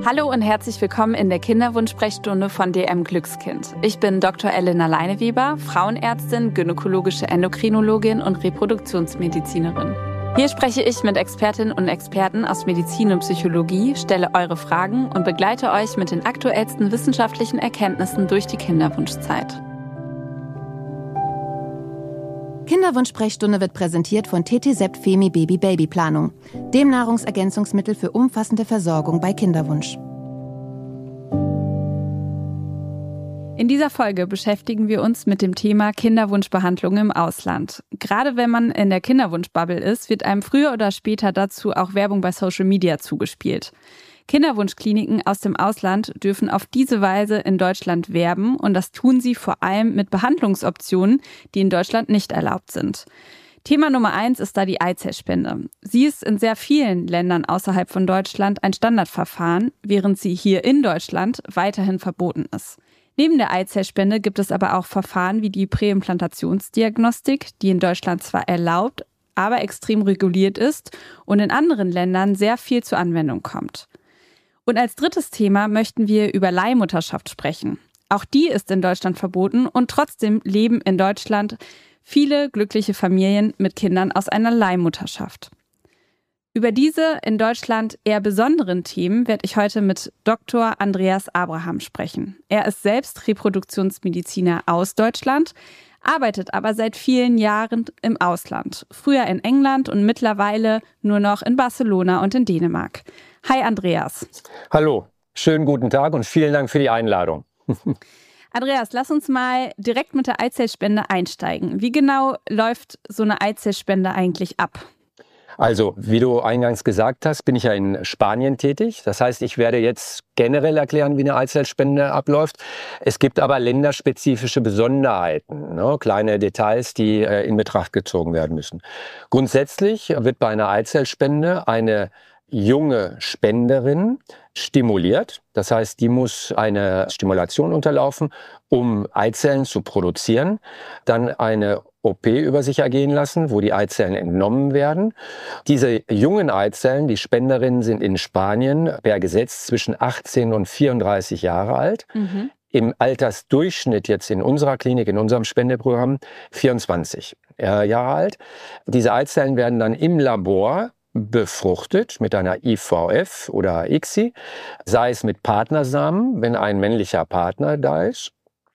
Hallo und herzlich willkommen in der Kinderwunsch-Sprechstunde von DM Glückskind. Ich bin Dr. Elena Leineweber, Frauenärztin, gynäkologische Endokrinologin und Reproduktionsmedizinerin. Hier spreche ich mit Expertinnen und Experten aus Medizin und Psychologie, stelle eure Fragen und begleite euch mit den aktuellsten wissenschaftlichen Erkenntnissen durch die Kinderwunschzeit. Kinderwunsch-Sprechstunde wird präsentiert von TT-Sept Femi Baby Babyplanung, dem Nahrungsergänzungsmittel für umfassende Versorgung bei Kinderwunsch. In dieser Folge beschäftigen wir uns mit dem Thema Kinderwunschbehandlung im Ausland. Gerade wenn man in der Kinderwunschbubble ist, wird einem früher oder später dazu auch Werbung bei Social Media zugespielt. Kinderwunschkliniken aus dem Ausland dürfen auf diese Weise in Deutschland werben und das tun sie vor allem mit Behandlungsoptionen, die in Deutschland nicht erlaubt sind. Thema Nummer 1 ist da die Eizellspende. Sie ist in sehr vielen Ländern außerhalb von Deutschland ein Standardverfahren, während sie hier in Deutschland weiterhin verboten ist. Neben der Eizellspende gibt es aber auch Verfahren wie die Präimplantationsdiagnostik, die in Deutschland zwar erlaubt, aber extrem reguliert ist und in anderen Ländern sehr viel zur Anwendung kommt. Und als drittes Thema möchten wir über Leihmutterschaft sprechen. Auch die ist in Deutschland verboten und trotzdem leben in Deutschland viele glückliche Familien mit Kindern aus einer Leihmutterschaft. Über diese in Deutschland eher besonderen Themen werde ich heute mit Dr. Andreas Abraham sprechen. Er ist selbst Reproduktionsmediziner aus Deutschland, arbeitet aber seit vielen Jahren im Ausland. Früher in England und mittlerweile nur noch in Barcelona und in Dänemark. Hi Andreas. Hallo, schönen guten Tag und vielen Dank für die Einladung. Andreas, lass uns mal direkt mit der Eizellspende einsteigen. Wie genau läuft so eine Eizellspende eigentlich ab? Also, wie du eingangs gesagt hast, bin ich ja in Spanien tätig. Das heißt, ich werde jetzt generell erklären, wie eine Eizellspende abläuft. Es gibt aber länderspezifische Besonderheiten, ne? Kleine Details, die in Betracht gezogen werden müssen. Grundsätzlich wird bei einer Eizellspende eine junge Spenderin stimuliert. Das heißt, die muss eine Stimulation unterlaufen, um Eizellen zu produzieren. Dann eine OP über sich ergehen lassen, wo die Eizellen entnommen werden. Diese jungen Eizellen, die Spenderinnen, sind in Spanien per Gesetz zwischen 18 und 34 Jahre alt. Im Altersdurchschnitt jetzt in unserer Klinik, in unserem Spendeprogramm 24 Jahre alt. Diese Eizellen werden dann im Labor befruchtet mit einer IVF oder ICSI, sei es mit Partnersamen, wenn ein männlicher Partner da ist,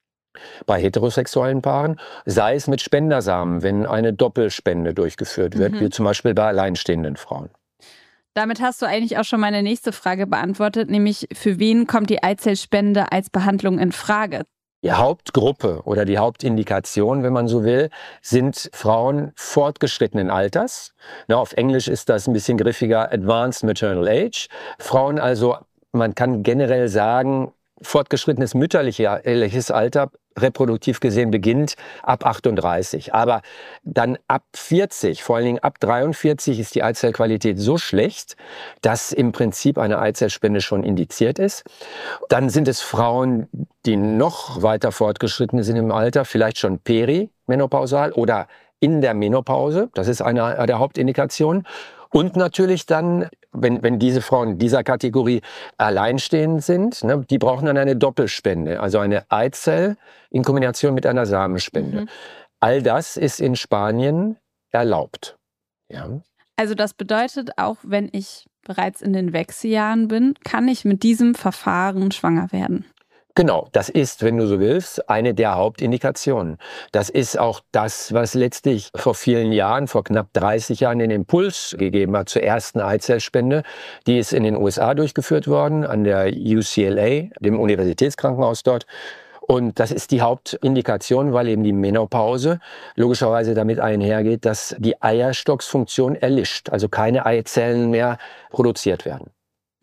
bei heterosexuellen Paaren, sei es mit Spendersamen, wenn eine Doppelspende durchgeführt wird, wie zum Beispiel bei alleinstehenden Frauen. Damit hast du eigentlich auch schon meine nächste Frage beantwortet, nämlich für wen kommt die Eizellspende als Behandlung in Frage? Die Hauptgruppe oder die Hauptindikation, wenn man so will, sind Frauen fortgeschrittenen Alters. Auf Englisch ist das ein bisschen griffiger, Advanced Maternal Age. Frauen also, man kann generell sagen, fortgeschrittenes mütterliches Alter, reproduktiv gesehen, beginnt ab 38. Aber dann ab 40, vor allen Dingen ab 43 ist die Eizellqualität so schlecht, dass im Prinzip eine Eizellspende schon indiziert ist. Dann sind es Frauen, die noch weiter fortgeschritten sind im Alter, vielleicht schon perimenopausal oder in der Menopause. Das ist eine der Hauptindikationen. Und natürlich dann, wenn diese Frauen dieser Kategorie alleinstehend sind, ne, die brauchen dann eine Doppelspende, also eine Eizell in Kombination mit einer Samenspende. All das ist in Spanien erlaubt. Ja. Also das bedeutet, auch wenn ich bereits in den Wechseljahren bin, kann ich mit diesem Verfahren schwanger werden? Genau, das ist, wenn du so willst, eine der Hauptindikationen. Das ist auch das, was letztlich vor vielen Jahren, vor knapp 30 Jahren, den Impuls gegeben hat zur ersten Eizellspende. Die ist in den USA durchgeführt worden, an der UCLA, dem Universitätskrankenhaus dort. Und das ist die Hauptindikation, weil eben die Menopause logischerweise damit einhergeht, dass die Eierstocksfunktion erlischt, also keine Eizellen mehr produziert werden.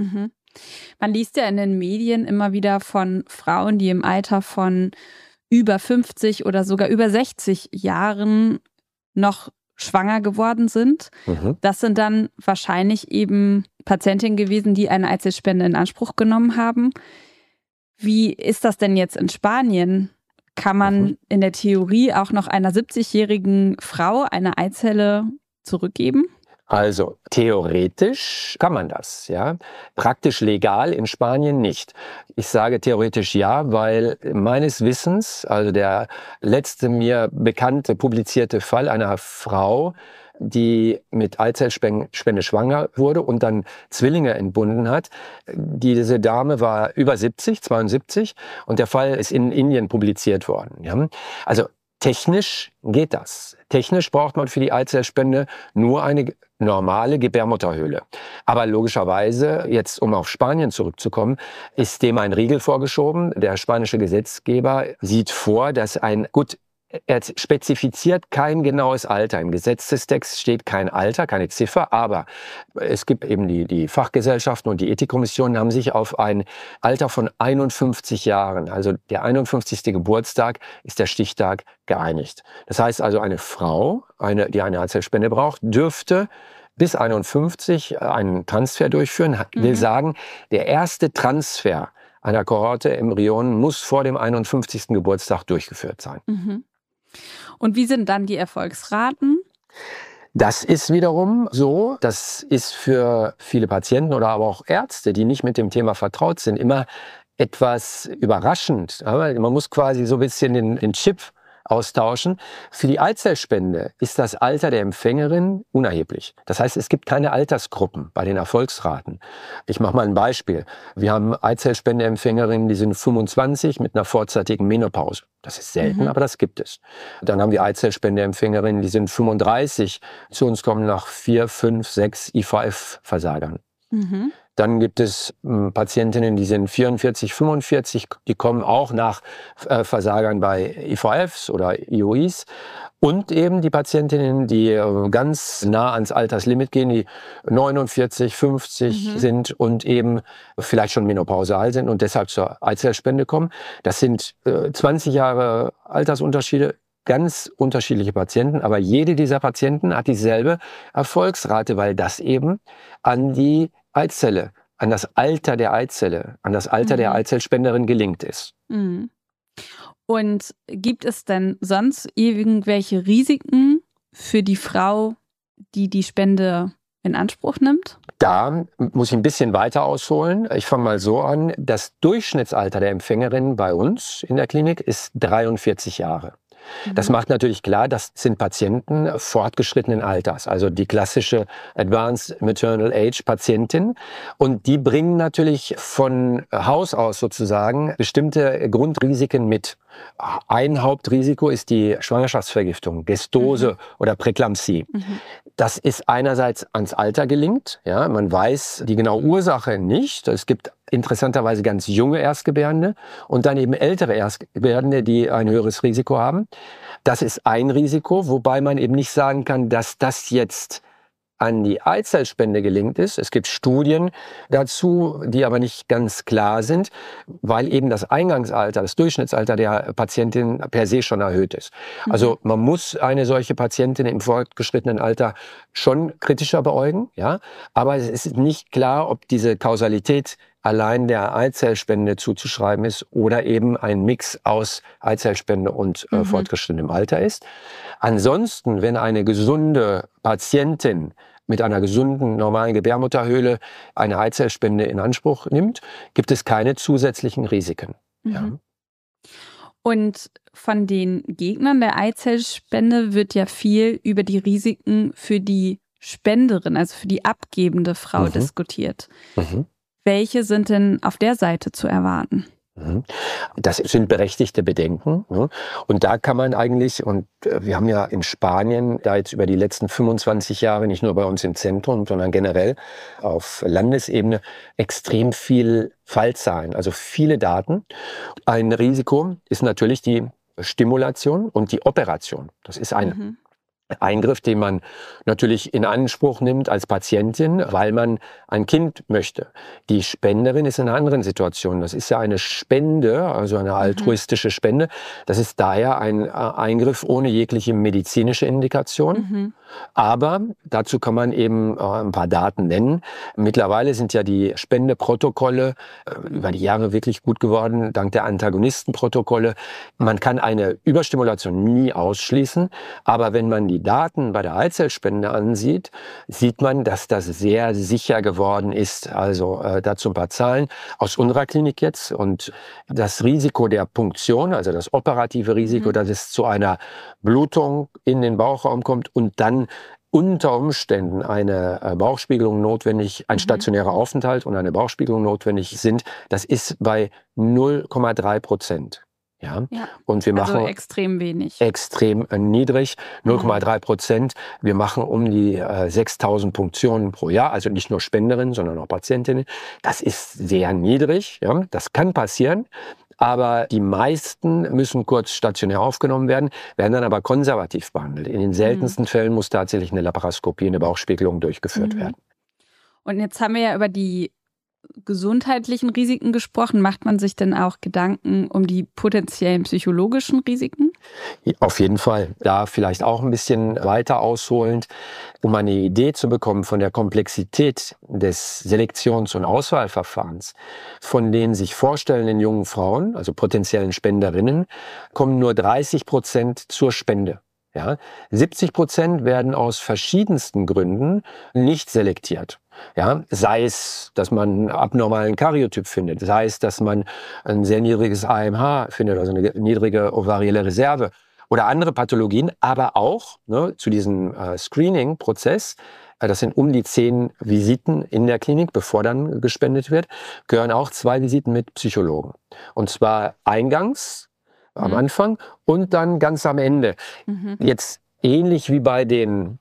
Man liest ja in den Medien immer wieder von Frauen, die im Alter von über 50 oder sogar über 60 Jahren noch schwanger geworden sind. Das sind dann wahrscheinlich eben Patientinnen gewesen, die eine Eizellspende in Anspruch genommen haben. Wie ist das denn jetzt in Spanien? Kann man in der Theorie auch noch einer 70-jährigen Frau eine Eizelle zurückgeben? Also theoretisch kann man das, ja. Praktisch legal in Spanien nicht. Ich sage theoretisch ja, weil meines Wissens, also der letzte mir bekannte publizierte Fall einer Frau, die mit Eizellspende schwanger wurde und dann Zwillinge entbunden hat. Diese Dame war über 72, und der Fall ist in Indien publiziert worden. Ja. Also technisch geht das. Technisch braucht man für die Eizellspende nur eine normale Gebärmutterhöhle. Aber logischerweise, jetzt um auf Spanien zurückzukommen, ist dem ein Riegel vorgeschoben. Der spanische Gesetzgeber sieht vor, dass er spezifiziert kein genaues Alter. Im Gesetzestext steht kein Alter, keine Ziffer, aber es gibt eben die Fachgesellschaften und die Ethikkommissionen haben sich auf ein Alter von 51 Jahren, also der 51. Geburtstag ist der Stichtag, geeinigt. Das heißt also, eine Frau, die eine Eizellspende braucht, dürfte bis 51 einen Transfer durchführen. Will sagen, der erste Transfer einer Kohorte Embryonen muss vor dem 51. Geburtstag durchgeführt sein. Mhm. Und wie sind dann die Erfolgsraten? Das ist wiederum so, das ist für viele Patienten oder aber auch Ärzte, die nicht mit dem Thema vertraut sind, immer etwas überraschend. Aber man muss quasi so ein bisschen den Chip austauschen. Für die Eizellspende ist das Alter der Empfängerin unerheblich. Das heißt, es gibt keine Altersgruppen bei den Erfolgsraten. Ich mache mal ein Beispiel. Wir haben Eizellspendeempfängerinnen, die sind 25 mit einer vorzeitigen Menopause. Das ist selten, aber das gibt es. Dann haben wir Eizellspendeempfängerinnen, die sind 35, zu uns kommen nach 4, 5, 6 IVF-Versagern. Mhm. Dann gibt es Patientinnen, die sind 44, 45, die kommen auch nach Versagern bei IVFs oder IUIs. Und eben die Patientinnen, die ganz nah ans Alterslimit gehen, die 49, 50 sind und eben vielleicht schon menopausal sind und deshalb zur Eizellspende kommen. Das sind 20 Jahre Altersunterschiede. Ganz unterschiedliche Patienten, aber jede dieser Patienten hat dieselbe Erfolgsrate, weil das eben an die Eizelle, an das Alter der Eizelle, an das Alter der Eizellspenderin gelingt ist. Mhm. Und gibt es denn sonst irgendwelche Risiken für die Frau, die die Spende in Anspruch nimmt? Da muss ich ein bisschen weiter ausholen. Ich fange mal so an. Das Durchschnittsalter der Empfängerin bei uns in der Klinik ist 43 Jahre. Das macht natürlich klar, das sind Patienten fortgeschrittenen Alters, also die klassische Advanced Maternal Age Patientin. Und die bringen natürlich von Haus aus sozusagen bestimmte Grundrisiken mit. Ein Hauptrisiko ist die Schwangerschaftsvergiftung, Gestose oder Präklampsie. Das ist einerseits ans Alter gelingt. Ja, man weiß die genaue Ursache nicht. Es gibt interessanterweise ganz junge Erstgebärende und dann eben ältere Erstgebärende, die ein höheres Risiko haben. Das ist ein Risiko, wobei man eben nicht sagen kann, dass das jetzt an die Eizellspende gelingt ist. Es gibt Studien dazu, die aber nicht ganz klar sind, weil eben das Eingangsalter, das Durchschnittsalter der Patientin per se schon erhöht ist. Also man muss eine solche Patientin im fortgeschrittenen Alter schon kritischer beäugen, ja. Aber es ist nicht klar, ob diese Kausalität allein der Eizellspende zuzuschreiben ist oder eben ein Mix aus Eizellspende und fortgeschrittenem Alter ist. Ansonsten, wenn eine gesunde Patientin mit einer gesunden, normalen Gebärmutterhöhle eine Eizellspende in Anspruch nimmt, gibt es keine zusätzlichen Risiken. Ja. Und von den Gegnern der Eizellspende wird ja viel über die Risiken für die Spenderin, also für die abgebende Frau diskutiert. Welche sind denn auf der Seite zu erwarten? Das sind berechtigte Bedenken. Und da kann man eigentlich, und wir haben ja in Spanien da jetzt über die letzten 25 Jahre, nicht nur bei uns im Zentrum, sondern generell auf Landesebene extrem viel Fallzahlen, also viele Daten. Ein Risiko ist natürlich die Stimulation und die Operation. Das ist ein Eingriff, den man natürlich in Anspruch nimmt als Patientin, weil man ein Kind möchte. Die Spenderin ist in einer anderen Situation. Das ist ja eine Spende, also eine altruistische Spende. Das ist daher ein Eingriff ohne jegliche medizinische Indikation. Aber dazu kann man eben ein paar Daten nennen. Mittlerweile sind ja die Spendeprotokolle über die Jahre wirklich gut geworden, dank der Antagonistenprotokolle. Man kann eine Überstimulation nie ausschließen, aber wenn man die die Daten bei der Eizellspende ansieht, sieht man, dass das sehr sicher geworden ist. Also dazu ein paar Zahlen aus unserer Klinik jetzt. Und das Risiko der Punktion, also das operative Risiko, dass es zu einer Blutung in den Bauchraum kommt und dann unter Umständen eine Bauchspiegelung notwendig, ein stationärer Aufenthalt und eine Bauchspiegelung notwendig sind, das ist bei 0,3%. Ja. Und wir machen also extrem wenig. Extrem niedrig, 0,3%. Wir machen um die 6.000 Punktionen pro Jahr, also nicht nur Spenderinnen, sondern auch Patientinnen. Das ist sehr niedrig, ja. Das kann passieren. Aber die meisten müssen kurz stationär aufgenommen werden dann aber konservativ behandelt. In den seltensten Fällen muss tatsächlich eine Laparoskopie, eine Bauchspiegelung durchgeführt werden. Und jetzt haben wir ja über die gesundheitlichen Risiken gesprochen. Macht man sich denn auch Gedanken um die potenziellen psychologischen Risiken? Auf jeden Fall. Da vielleicht auch ein bisschen weiter ausholend, um eine Idee zu bekommen von der Komplexität des Selektions- und Auswahlverfahrens. Von den sich vorstellenden jungen Frauen, also potenziellen Spenderinnen, kommen nur 30% zur Spende. Ja, 70% werden aus verschiedensten Gründen nicht selektiert. Ja, sei es, dass man einen abnormalen Karyotyp findet, sei es, dass man ein sehr niedriges AMH findet, also eine niedrige ovarielle Reserve oder andere Pathologien, aber auch zu diesem Screening-Prozess, das sind um die 10 Visiten in der Klinik, bevor dann gespendet wird, gehören auch 2 Visiten mit Psychologen. Und zwar eingangs, am Anfang und dann ganz am Ende. Jetzt ähnlich wie bei den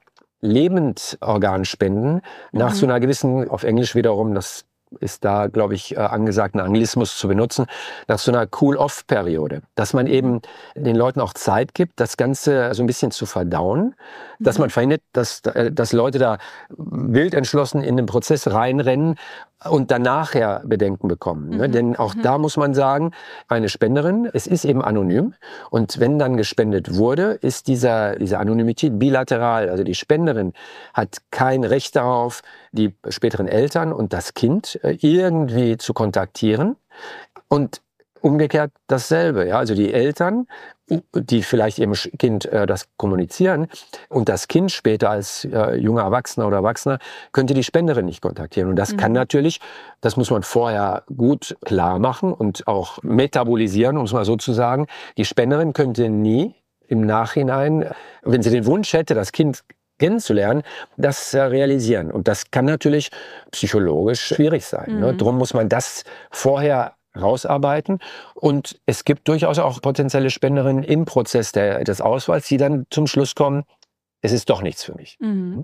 Lebendorganspenden, nach so einer gewissen, auf Englisch wiederum, das ist da, glaube ich, angesagt, einen Anglismus zu benutzen, nach so einer Cool-Off-Periode. Dass man eben den Leuten auch Zeit gibt, das Ganze so ein bisschen zu verdauen, dass man verhindert, dass Leute da wild entschlossen in den Prozess reinrennen und dann nachher Bedenken bekommen. Ne? Denn auch da muss man sagen, eine Spenderin, es ist eben anonym und wenn dann gespendet wurde, ist diese Anonymität bilateral. Also die Spenderin hat kein Recht darauf, die späteren Eltern und das Kind irgendwie zu kontaktieren und umgekehrt dasselbe. Ja? Also die Eltern, die vielleicht ihrem Kind das kommunizieren und das Kind später als junger Erwachsener oder Erwachsener könnte die Spenderin nicht kontaktieren. Und das kann natürlich, das muss man vorher gut klar machen und auch metabolisieren, um es mal so zu sagen. Die Spenderin könnte nie im Nachhinein, wenn sie den Wunsch hätte, das Kind kennenzulernen, das realisieren. Und das kann natürlich psychologisch schwierig sein. Ne? Darum muss man das vorher rausarbeiten. Und es gibt durchaus auch potenzielle Spenderinnen im Prozess des Auswahls, die dann zum Schluss kommen, es ist doch nichts für mich.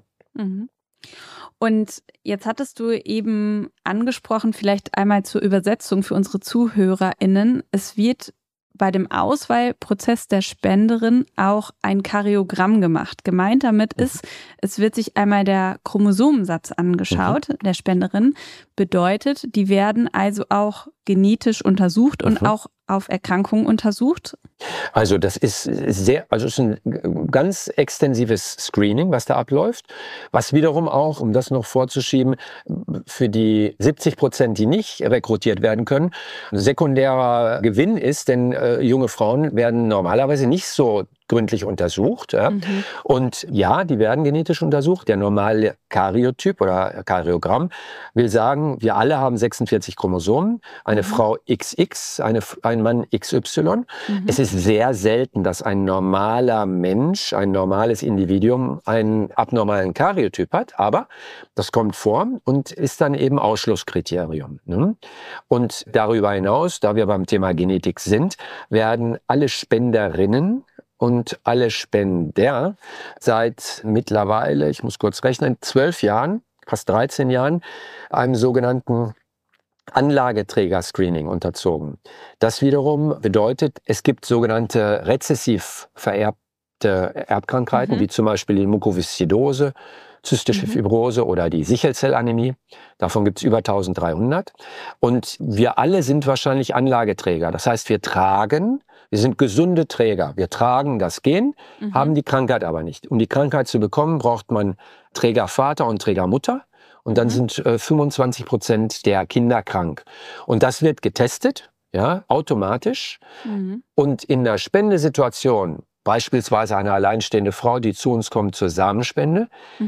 Und jetzt hattest du eben angesprochen, vielleicht einmal zur Übersetzung für unsere ZuhörerInnen, es wird bei dem Auswahlprozess der Spenderin auch ein Karyogramm gemacht. Gemeint damit ist, es wird sich einmal der Chromosomensatz angeschaut, der Spenderin. Bedeutet, die werden also auch genetisch untersucht und auch auf Erkrankungen untersucht? Also das ist es ist ein ganz extensives Screening, was da abläuft, was wiederum auch, um das noch vorzuschieben, für die 70%, die nicht rekrutiert werden können, ein sekundärer Gewinn ist, denn junge Frauen werden normalerweise nicht so gründlich untersucht. Ja. Und ja, die werden genetisch untersucht. Der normale Karyotyp oder Karyogramm will sagen, wir alle haben 46 Chromosomen, eine Frau XX, ein Mann XY. Es ist sehr selten, dass ein normaler Mensch, ein normales Individuum einen abnormalen Karyotyp hat, aber das kommt vor und ist dann eben Ausschlusskriterium. Ne? Und darüber hinaus, da wir beim Thema Genetik sind, werden alle Spenderinnen und alle Spender seit mittlerweile, ich muss kurz rechnen, 12 Jahren, fast 13 Jahren, einem sogenannten Anlageträger-Screening unterzogen. Das wiederum bedeutet, es gibt sogenannte rezessiv vererbte Erbkrankheiten, wie zum Beispiel die Mukoviszidose, zystische Fibrose oder die Sichelzellanämie. Davon gibt es über 1300. Und wir alle sind wahrscheinlich Anlageträger. Das heißt, wir sind gesunde Träger. Wir tragen das Gen, haben die Krankheit aber nicht. Um die Krankheit zu bekommen, braucht man Trägervater und Trägermutter. Und dann sind 25% der Kinder krank. Und das wird getestet, ja, automatisch. Und in der Spendesituation beispielsweise eine alleinstehende Frau, die zu uns kommt zur Samenspende,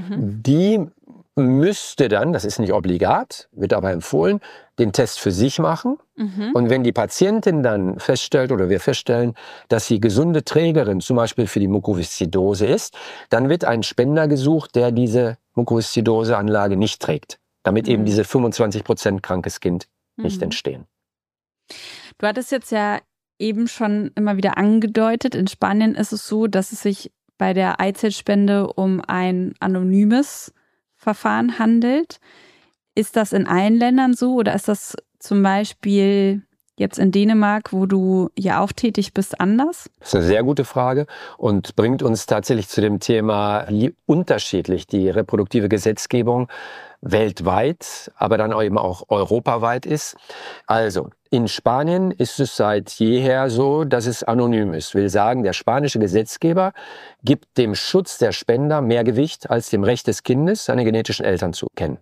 die müsste dann, das ist nicht obligat, wird aber empfohlen, den Test für sich machen. Und wenn die Patientin dann feststellt oder wir feststellen, dass sie gesunde Trägerin zum Beispiel für die Mukoviszidose ist, dann wird ein Spender gesucht, der diese Mukoviszidose-Anlage nicht trägt, damit eben diese 25% krankes Kind nicht entstehen. Du hattest jetzt ja eben schon immer wieder angedeutet, in Spanien ist es so, dass es sich bei der Eizellspende um ein anonymes Verfahren handelt. Ist das in allen Ländern so oder ist das zum Beispiel jetzt in Dänemark, wo du ja auch tätig bist, anders? Das ist eine sehr gute Frage und bringt uns tatsächlich zu dem Thema, wie unterschiedlich die reproduktive Gesetzgebung weltweit, aber dann eben auch europaweit ist. Also, in Spanien ist es seit jeher so, dass es anonym ist. Will sagen, der spanische Gesetzgeber gibt dem Schutz der Spender mehr Gewicht als dem Recht des Kindes, seine genetischen Eltern zu kennen.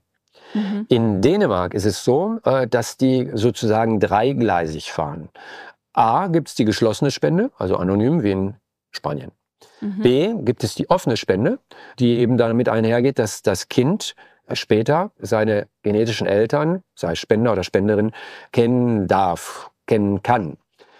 In Dänemark ist es so, dass die sozusagen dreigleisig fahren. A, gibt es die geschlossene Spende, also anonym wie in Spanien. B, gibt es die offene Spende, die eben damit einhergeht, dass das Kind später seine genetischen Eltern, sei Spender oder Spenderin, kennen darf, kennen kann.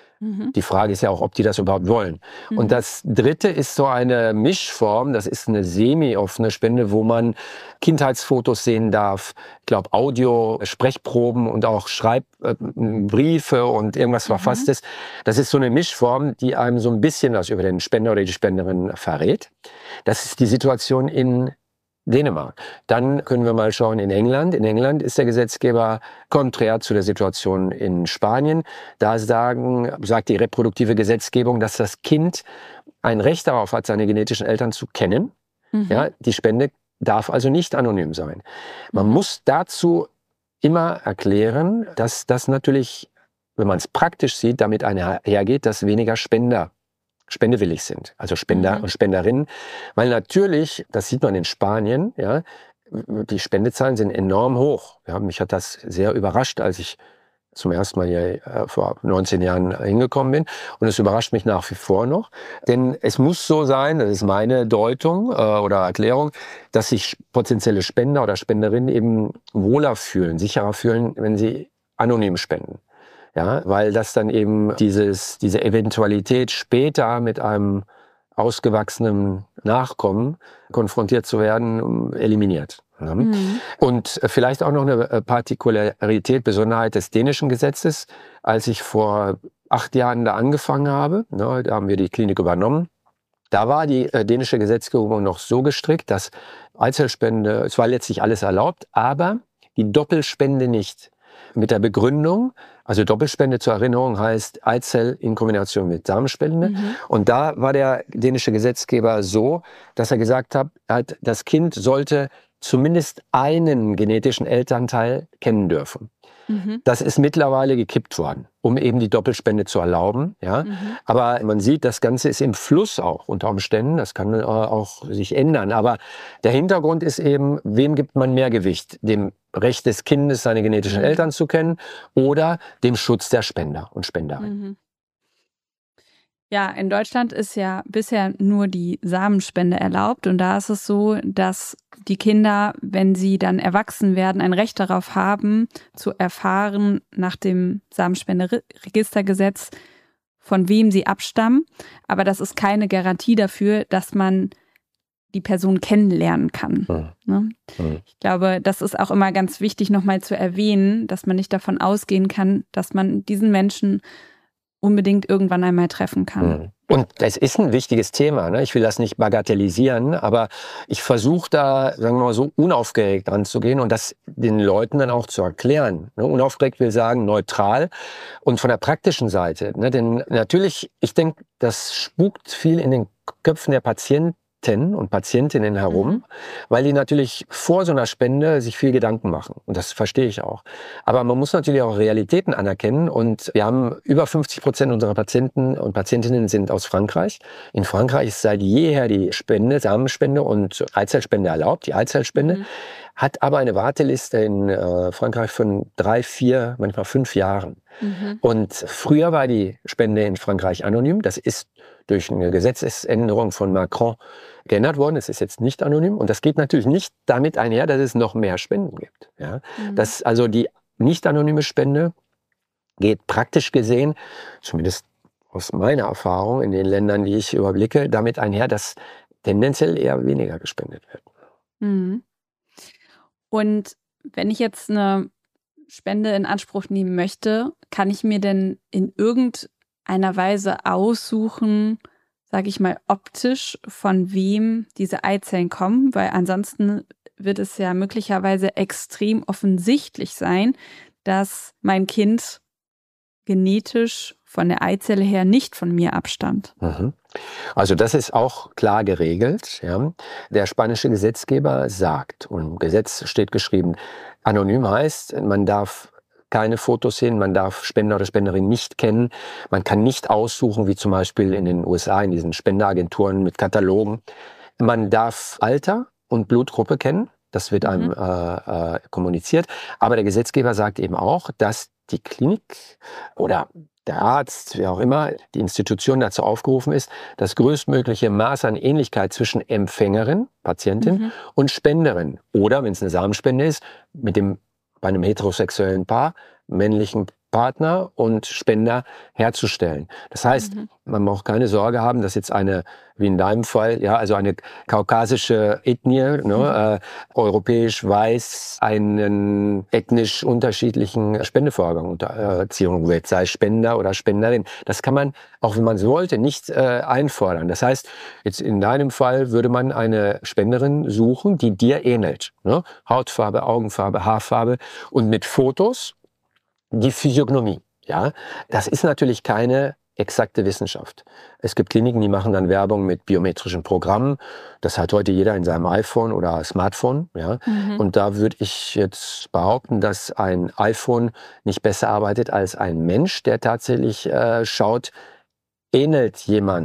Die Frage ist ja auch, ob die das überhaupt wollen. Und das dritte ist so eine Mischform, das ist eine semi-offene Spende, wo man Kindheitsfotos sehen darf, ich glaube Audio, Sprechproben und auch Schreibbriefe und irgendwas Verfasstes. Das ist so eine Mischform, die einem so ein bisschen was über den Spender oder die Spenderin verrät. Das ist die Situation in Dänemark. Dann können wir mal schauen in England. In England ist der Gesetzgeber konträr zu der Situation in Spanien. Da sagt die reproduktive Gesetzgebung, dass das Kind ein Recht darauf hat, seine genetischen Eltern zu kennen. Ja, die Spende darf also nicht anonym sein. Man muss dazu immer erklären, dass das natürlich, wenn man es praktisch sieht, damit einhergeht, dass weniger spendewillig sind, also Spender und Spenderinnen, weil natürlich, das sieht man in Spanien, ja, die Spendezahlen sind enorm hoch. Ja, mich hat das sehr überrascht, als ich zum ersten Mal hier vor 19 Jahren hingekommen bin und es überrascht mich nach wie vor noch, denn es muss so sein, das ist meine Deutung oder Erklärung, dass sich potenzielle Spender oder Spenderinnen eben wohler fühlen, sicherer fühlen, wenn sie anonym spenden. Ja, weil das dann eben diese Eventualität später mit einem ausgewachsenen Nachkommen konfrontiert zu werden, eliminiert. Ja. Und vielleicht auch noch eine Partikularität, Besonderheit des dänischen Gesetzes. Als ich vor 8 Jahren da angefangen habe, da haben wir die Klinik übernommen, da war die dänische Gesetzgebung noch so gestrickt, dass Eizellspende, es war letztlich alles erlaubt, aber die Doppelspende nicht. Mit der Begründung, also Doppelspende zur Erinnerung heißt Eizell in Kombination mit Samenspende. Und da war der dänische Gesetzgeber so, dass er gesagt hat, das Kind sollte zumindest einen genetischen Elternteil kennen dürfen. Das ist mittlerweile gekippt worden, um eben die Doppelspende zu erlauben. Ja? Aber man sieht, das Ganze ist im Fluss auch unter Umständen. Das kann auch sich ändern. Aber der Hintergrund ist eben, wem gibt man mehr Gewicht? Dem Recht des Kindes, seine genetischen Eltern zu kennen oder dem Schutz der Spender und Spenderinnen. Ja, in Deutschland ist ja bisher nur die Samenspende erlaubt und da ist es so, dass die Kinder, wenn sie dann erwachsen werden, ein Recht darauf haben, zu erfahren nach dem Samenspenderegistergesetz, von wem sie abstammen. Aber das ist keine Garantie dafür, dass man die Person kennenlernen kann. Ich glaube, das ist auch immer ganz wichtig, nochmal zu erwähnen, dass man nicht davon ausgehen kann, dass man diesen Menschen unbedingt irgendwann einmal treffen kann. Und es ist ein wichtiges Thema, ne? Ich will das nicht bagatellisieren, aber ich versuche da, sagen wir mal so, unaufgeregt ranzugehen und das den Leuten dann auch zu erklären. Ne? Unaufgeregt will sagen neutral und von der praktischen Seite. Ne? Denn natürlich, ich denke, das spukt viel in den Köpfen der Patienten und Patientinnen herum, weil die natürlich vor so einer Spende sich viel Gedanken machen. Und das verstehe ich auch. Aber man muss natürlich auch Realitäten anerkennen. Und wir haben über 50% unserer Patienten und Patientinnen sind aus Frankreich. In Frankreich ist seit jeher die Spende, Samenspende und Eizellspende erlaubt. Die Eizellspende hat aber eine Warteliste in Frankreich von 3, 4, manchmal 5 Jahren. Und früher war die Spende in Frankreich anonym. Das ist durch eine Gesetzesänderung von Macron geändert worden. Es ist jetzt nicht anonym. Und das geht natürlich nicht damit einher, dass es noch mehr Spenden gibt. Ja? Dass also die nicht anonyme Spende geht praktisch gesehen, zumindest aus meiner Erfahrung in den Ländern, die ich überblicke, damit einher, dass tendenziell eher weniger gespendet wird. Mhm. Und wenn ich jetzt eine Spende in Anspruch nehmen möchte, kann ich mir denn in irgendeiner Weise aussuchen, sage ich mal optisch, von wem diese Eizellen kommen? Weil ansonsten wird es ja möglicherweise extrem offensichtlich sein, dass mein Kind genetisch von der Eizelle her nicht von mir abstammt. Also das ist auch klar geregelt. Ja. Der spanische Gesetzgeber sagt, und im Gesetz steht geschrieben, anonym heißt, man darf keine Fotos sehen, man darf Spender oder Spenderin nicht kennen, man kann nicht aussuchen, wie zum Beispiel in den USA, in diesen Spenderagenturen mit Katalogen. Man darf Alter und Blutgruppe kennen, das wird einem kommuniziert, aber der Gesetzgeber sagt eben auch, dass die Klinik oder der Arzt, wer auch immer, die Institution dazu aufgerufen ist, das größtmögliche Maß an Ähnlichkeit zwischen Empfängerin, Patientin und Spenderin oder, wenn es eine Samenspende ist, bei einem heterosexuellen Paar, männlichen Partner und Spender herzustellen. Das heißt, man braucht keine Sorge haben, dass jetzt eine, wie in deinem Fall, ja, also eine kaukasische Ethnie, europäisch weiß, einen ethnisch unterschiedlichen Spendevorgang unterziehen wird, sei Spender oder Spenderin. Das kann man, auch wenn man es wollte, nicht einfordern. Das heißt, jetzt in deinem Fall würde man eine Spenderin suchen, die dir ähnelt. Ne? Hautfarbe, Augenfarbe, Haarfarbe und mit Fotos die Physiognomie. Ja? Das ist natürlich keine exakte Wissenschaft. Es gibt Kliniken, die machen dann Werbung mit biometrischen Programmen. Das hat heute jeder in seinem iPhone oder Smartphone. Ja? Und da würde ich jetzt behaupten, dass ein iPhone nicht besser arbeitet als ein Mensch, der tatsächlich schaut, ähnelt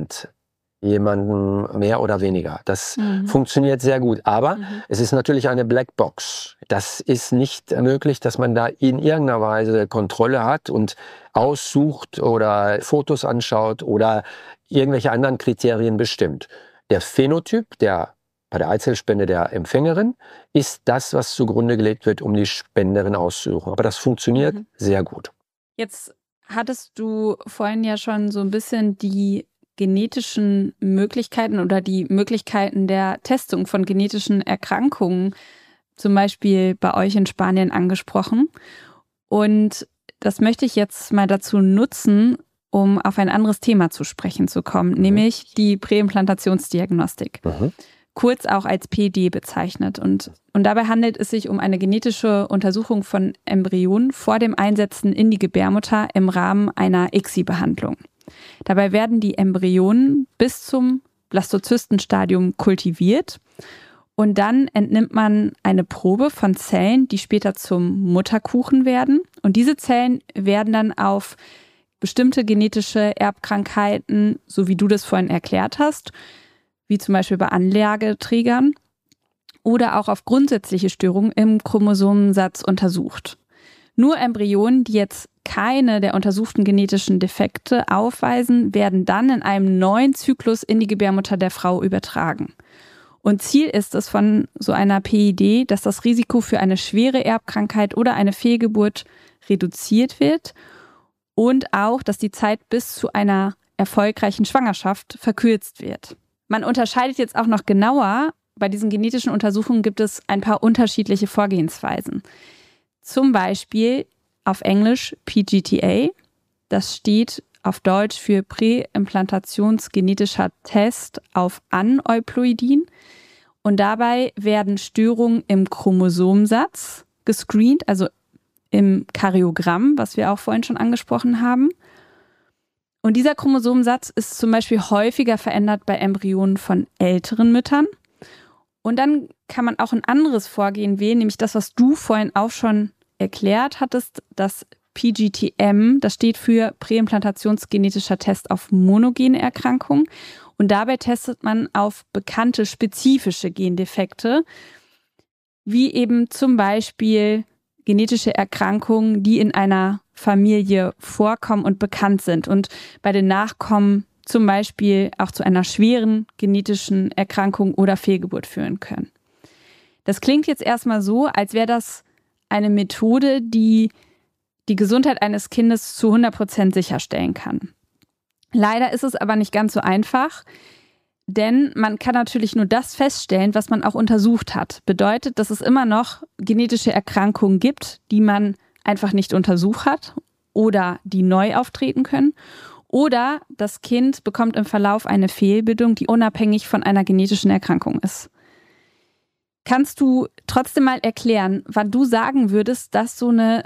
jemandem mehr oder weniger. Das funktioniert sehr gut. Aber es ist natürlich eine Blackbox. Das ist nicht möglich, dass man da in irgendeiner Weise Kontrolle hat und aussucht oder Fotos anschaut oder irgendwelche anderen Kriterien bestimmt. Der Phänotyp, bei der Eizellspende der Empfängerin, ist das, was zugrunde gelegt wird, um die Spenderin auszusuchen. Aber das funktioniert sehr gut. Jetzt hattest du vorhin ja schon so ein bisschen die genetischen Möglichkeiten oder die Möglichkeiten der Testung von genetischen Erkrankungen, zum Beispiel bei euch in Spanien, angesprochen. Und das möchte ich jetzt mal dazu nutzen, um auf ein anderes Thema zu sprechen zu kommen, nämlich die Präimplantationsdiagnostik, kurz auch als PD bezeichnet. Und dabei handelt es sich um eine genetische Untersuchung von Embryonen vor dem Einsetzen in die Gebärmutter im Rahmen einer ICSI-Behandlung. Dabei werden die Embryonen bis zum Blastozystenstadium kultiviert und dann entnimmt man eine Probe von Zellen, die später zum Mutterkuchen werden. Und diese Zellen werden dann auf bestimmte genetische Erbkrankheiten, so wie du das vorhin erklärt hast, wie zum Beispiel bei Anlageträgern oder auch auf grundsätzliche Störungen im Chromosomensatz untersucht. Nur Embryonen, die jetzt keine der untersuchten genetischen Defekte aufweisen, werden dann in einem neuen Zyklus in die Gebärmutter der Frau übertragen. Und Ziel ist es von so einer PID, dass das Risiko für eine schwere Erbkrankheit oder eine Fehlgeburt reduziert wird und auch, dass die Zeit bis zu einer erfolgreichen Schwangerschaft verkürzt wird. Man unterscheidet jetzt auch noch genauer. Bei diesen genetischen Untersuchungen gibt es ein paar unterschiedliche Vorgehensweisen. Zum Beispiel auf Englisch PGTA, das steht auf Deutsch für Präimplantationsgenetischer Test auf Aneuploidien. Und dabei werden Störungen im Chromosomensatz gescreent, also im Karyogramm, was wir auch vorhin schon angesprochen haben. Und dieser Chromosomensatz ist zum Beispiel häufiger verändert bei Embryonen von älteren Müttern. Und dann kann man auch ein anderes Vorgehen wählen, nämlich das, was du vorhin auch schon erklärt hattest, das PGTM, das steht für Präimplantationsgenetischer Test auf monogene Erkrankungen. Und dabei testet man auf bekannte spezifische Gendefekte, wie eben zum Beispiel genetische Erkrankungen, die in einer Familie vorkommen und bekannt sind und bei den Nachkommen zum Beispiel auch zu einer schweren genetischen Erkrankung oder Fehlgeburt führen können. Das klingt jetzt erstmal so, als wäre das eine Methode, die die Gesundheit eines Kindes zu 100% sicherstellen kann. Leider ist es aber nicht ganz so einfach, denn man kann natürlich nur das feststellen, was man auch untersucht hat. Bedeutet, dass es immer noch genetische Erkrankungen gibt, die man einfach nicht untersucht hat oder die neu auftreten können. Oder das Kind bekommt im Verlauf eine Fehlbildung, die unabhängig von einer genetischen Erkrankung ist. Kannst du trotzdem mal erklären, wann du sagen würdest, dass so eine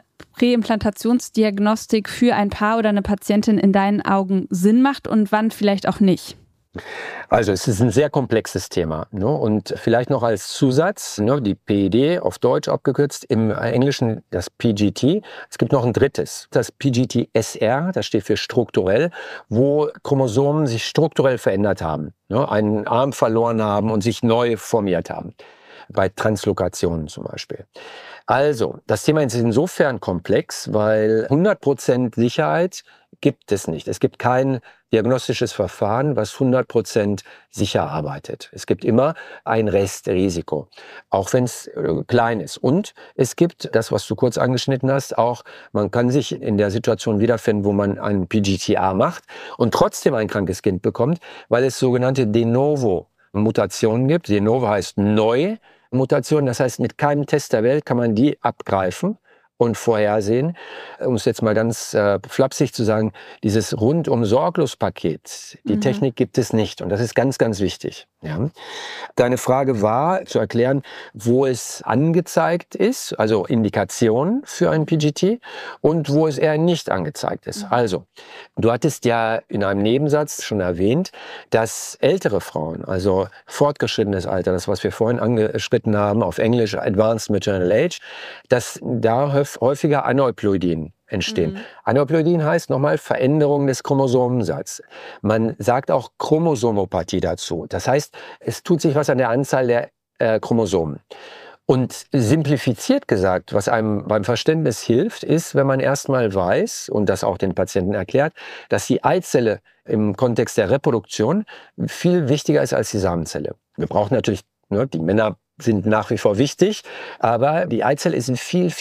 Präimplantationsdiagnostik für ein Paar oder eine Patientin in deinen Augen Sinn macht und wann vielleicht auch nicht? Also es ist ein sehr komplexes Thema, ne? Und vielleicht noch als Zusatz, ne, die PED auf Deutsch abgekürzt, im Englischen das PGT. Es gibt noch ein drittes, das PGT-SR, das steht für strukturell, wo Chromosomen sich strukturell verändert haben, ne, einen Arm verloren haben und sich neu formiert haben, bei Translokationen zum Beispiel. Also, das Thema ist insofern komplex, weil 100% Sicherheit gibt es nicht. Es gibt kein diagnostisches Verfahren, was 100% sicher arbeitet. Es gibt immer ein Restrisiko, auch wenn es klein ist. Und es gibt, das, was du kurz angeschnitten hast, auch, man kann sich in der Situation wiederfinden, wo man einen PGT-A macht und trotzdem ein krankes Kind bekommt, weil es sogenannte De Novo-Mutationen gibt. De Novo heißt neu. Mutationen, das heißt, mit keinem Test der Welt kann man die abgreifen und vorhersehen. Um es jetzt mal ganz flapsig zu sagen, dieses Rundum-Sorglos-Paket, die Technik gibt es nicht. Und das ist ganz, ganz wichtig. Ja. Deine Frage war, zu erklären, wo es angezeigt ist, also Indikationen für ein PGT und wo es eher nicht angezeigt ist. Also, du hattest ja in einem Nebensatz schon erwähnt, dass ältere Frauen, also fortgeschrittenes Alter, das, was wir vorhin angeschnitten haben, auf Englisch Advanced Maternal Age, dass da häufiger Aneuploidien entstehen. Aneuploidien heißt nochmal Veränderung des Chromosomensatzes. Man sagt auch Chromosomopathie dazu. Das heißt, es tut sich was an der Anzahl der Chromosomen. Und simplifiziert gesagt, was einem beim Verständnis hilft, ist, wenn man erstmal weiß und das auch den Patienten erklärt, dass die Eizelle im Kontext der Reproduktion viel wichtiger ist als die Samenzelle. Wir brauchen natürlich, ne, die Männer sind nach wie vor wichtig, aber die Eizelle ist viel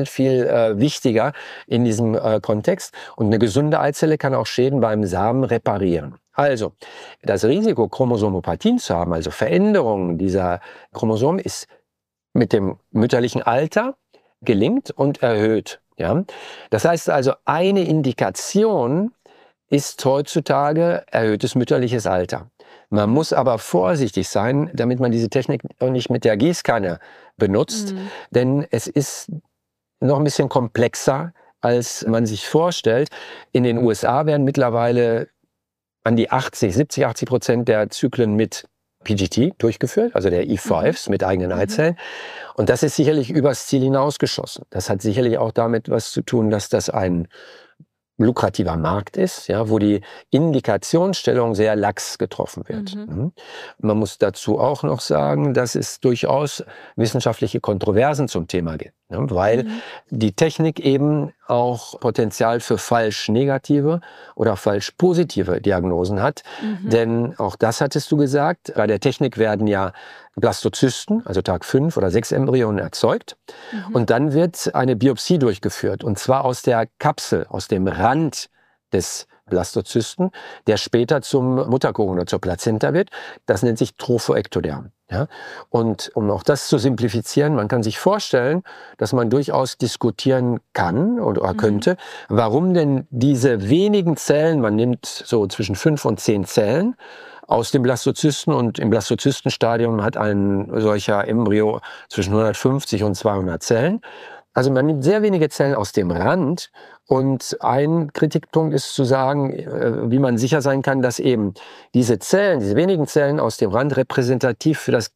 wichtiger in diesem Kontext. Und eine gesunde Eizelle kann auch Schäden beim Samen reparieren. Also, das Risiko, Chromosomopathien zu haben, also Veränderungen dieser Chromosomen, ist mit dem mütterlichen Alter gelingt und erhöht. Ja? Das heißt also, eine Indikation ist heutzutage erhöhtes mütterliches Alter. Man muss aber vorsichtig sein, damit man diese Technik nicht mit der Gießkanne benutzt, denn es ist noch ein bisschen komplexer, als man sich vorstellt. In den USA werden mittlerweile an die 70-80% der Zyklen mit PGT durchgeführt, also der E5s mit eigenen Eizellen. Und das ist sicherlich übers Ziel hinausgeschossen. Das hat sicherlich auch damit was zu tun, dass das ein lukrativer Markt ist, ja, wo die Indikationsstellung sehr lax getroffen wird. Man muss dazu auch noch sagen, dass es durchaus wissenschaftliche Kontroversen zum Thema gibt, ne, weil die Technik eben auch Potenzial für falsch negative oder falsch positive Diagnosen hat. Denn auch das hattest du gesagt, bei der Technik werden ja Blastozysten, also Tag 5 oder 6 Embryonen erzeugt. Und dann wird eine Biopsie durchgeführt. Und zwar aus der Kapsel, aus dem Rand des Blastozysten, der später zum Mutterkuchen oder zur Plazenta wird. Das nennt sich Trophoektoderm. Ja? Und um auch das zu simplifizieren, man kann sich vorstellen, dass man durchaus diskutieren kann oder könnte, warum denn diese wenigen Zellen, man nimmt so zwischen 5 und 10 Zellen, aus dem Blastozysten, und im Blastozystenstadium hat ein solcher Embryo zwischen 150 und 200 Zellen. Also man nimmt sehr wenige Zellen aus dem Rand, und ein Kritikpunkt ist zu sagen, wie man sicher sein kann, dass eben diese Zellen, diese wenigen Zellen aus dem Rand repräsentativ für das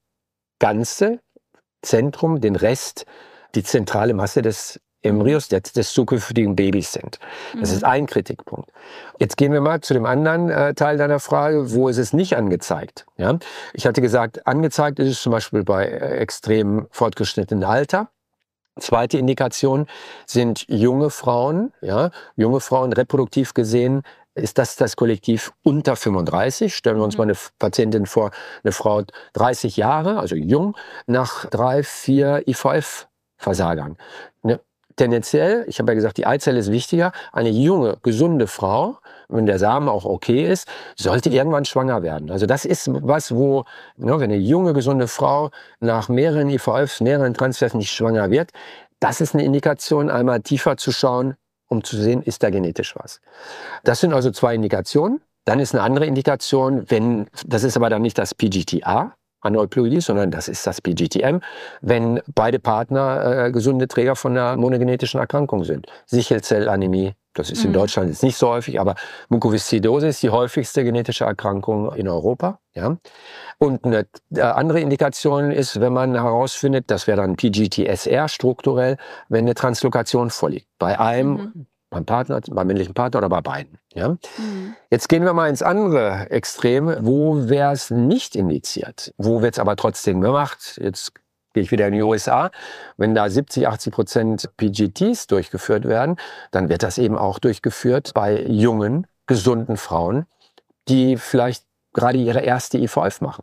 ganze Zentrum, den Rest, die zentrale Masse des Embryos, des zukünftigen Babys sind. Das ist ein Kritikpunkt. Jetzt gehen wir mal zu dem anderen Teil deiner Frage, wo ist es nicht angezeigt? Ja? Ich hatte gesagt, angezeigt ist es zum Beispiel bei extrem fortgeschrittenem Alter. Zweite Indikation sind junge Frauen, ja, junge Frauen reproduktiv gesehen ist das Kollektiv unter 35. Stellen wir uns mal eine Patientin vor, eine Frau 30 Jahre, also jung, nach 3, 4 IVF-Versagern. Tendenziell, ich habe ja gesagt, die Eizelle ist wichtiger, eine junge, gesunde Frau, wenn der Samen auch okay ist, sollte irgendwann schwanger werden. Also das ist was, wo, wenn eine junge, gesunde Frau nach mehreren IVFs, mehreren Transfers nicht schwanger wird, das ist eine Indikation, einmal tiefer zu schauen, um zu sehen, ist da genetisch was. Das sind also 2 Indikationen. Dann ist eine andere Indikation, das ist aber dann nicht das PGTA, Aneuploidie, sondern das ist das PGTM, wenn beide Partner gesunde Träger von einer monogenetischen Erkrankung sind. Sichelzellanämie, das ist in Deutschland jetzt nicht so häufig, aber Mukoviszidose ist die häufigste genetische Erkrankung in Europa. Ja. Und eine andere Indikation ist, wenn man herausfindet, das wäre dann PGTSR strukturell, wenn eine Translokation vorliegt. Bei einem, beim Partner, beim männlichen Partner oder bei beiden. Ja. Jetzt gehen wir mal ins andere Extrem. Wo wäre es nicht indiziert? Wo wird es aber trotzdem gemacht? Jetzt gehe ich wieder in die USA. Wenn da 70-80% PGTs durchgeführt werden, dann wird das eben auch durchgeführt bei jungen, gesunden Frauen, die vielleicht gerade ihre erste IVF machen.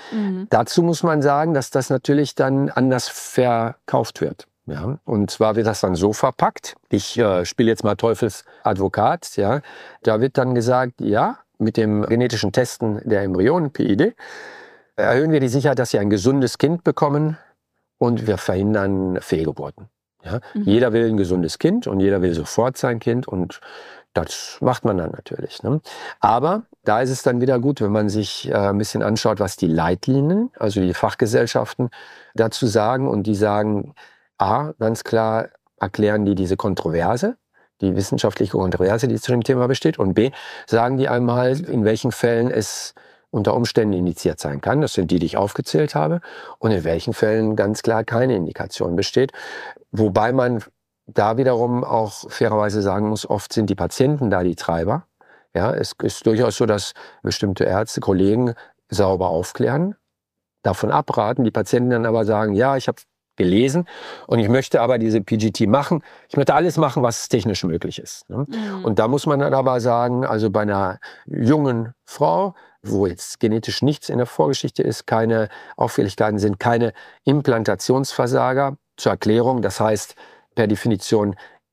Dazu muss man sagen, dass das natürlich dann anders verkauft wird. Ja, und zwar wird das dann so verpackt. Ich spiele jetzt mal Teufelsadvokat. Ja, da wird dann gesagt, ja, mit dem genetischen Testen der Embryonen, PID, erhöhen wir die Sicherheit, dass sie ein gesundes Kind bekommen und wir verhindern Fehlgeburten. Ja, jeder will ein gesundes Kind und jeder will sofort sein Kind und das macht man dann natürlich. Ne? Aber da ist es dann wieder gut, wenn man sich ein bisschen anschaut, was die Leitlinien, also die Fachgesellschaften dazu sagen. Und die sagen, A, ganz klar erklären die diese Kontroverse, die wissenschaftliche Kontroverse, die zu dem Thema besteht. Und B, sagen die einmal, in welchen Fällen es unter Umständen indiziert sein kann. Das sind die ich aufgezählt habe. Und in welchen Fällen ganz klar keine Indikation besteht. Wobei man da wiederum auch fairerweise sagen muss, oft sind die Patienten da die Treiber. Ja, es ist durchaus so, dass bestimmte Ärzte, Kollegen sauber aufklären, davon abraten, die Patienten dann aber sagen, ja, ich habe gelesen und ich möchte aber diese PGT machen. Ich möchte alles machen, was technisch möglich ist. Ne? Und da muss man dann aber sagen, also bei einer jungen Frau, wo jetzt genetisch nichts in der Vorgeschichte ist, keine Auffälligkeiten sind, keine Implantationsversager, zur Erklärung, das heißt per Definition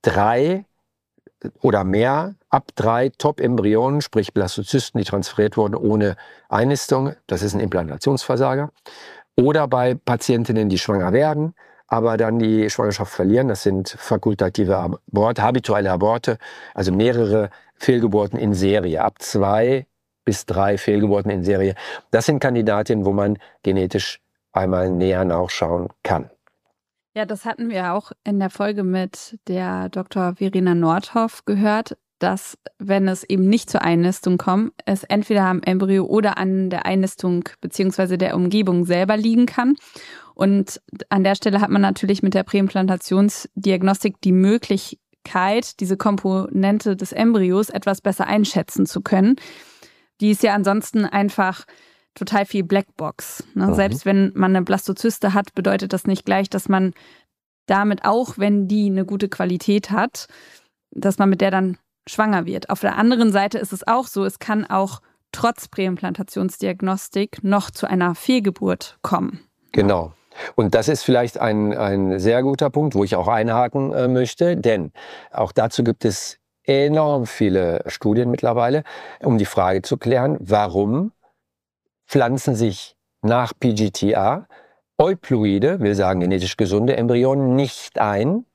3 oder mehr, ab 3 Top-Embryonen, sprich Blastozysten, die transferiert wurden ohne Einnistung, das ist ein Implantationsversager. Oder bei Patientinnen, die schwanger werden, aber dann die Schwangerschaft verlieren, das sind fakultative Aborte, habituelle Aborte, also mehrere Fehlgeburten in Serie, ab 2 bis 3 Fehlgeburten in Serie. Das sind Kandidatinnen, wo man genetisch einmal näher nachschauen kann. Ja, das hatten wir auch in der Folge mit der Dr. Verena Nordhoff gehört, dass, wenn es eben nicht zur Einnistung kommt, es entweder am Embryo oder an der Einnistung bzw. der Umgebung selber liegen kann. Und an der Stelle hat man natürlich mit der Präimplantationsdiagnostik die Möglichkeit, diese Komponente des Embryos etwas besser einschätzen zu können. Die ist ja ansonsten einfach total viel Blackbox. Ne? Selbst wenn man eine Blastozyste hat, bedeutet das nicht gleich, dass man damit auch, wenn die eine gute Qualität hat, dass man mit der dann schwanger wird. Auf der anderen Seite ist es auch so, es kann auch trotz Präimplantationsdiagnostik noch zu einer Fehlgeburt kommen. Genau. Und das ist vielleicht ein sehr guter Punkt, wo ich auch einhaken möchte, denn auch dazu gibt es enorm viele Studien mittlerweile, um die Frage zu klären, warum pflanzen sich nach PGTA euploide, will sagen genetisch gesunde Embryonen, nicht ein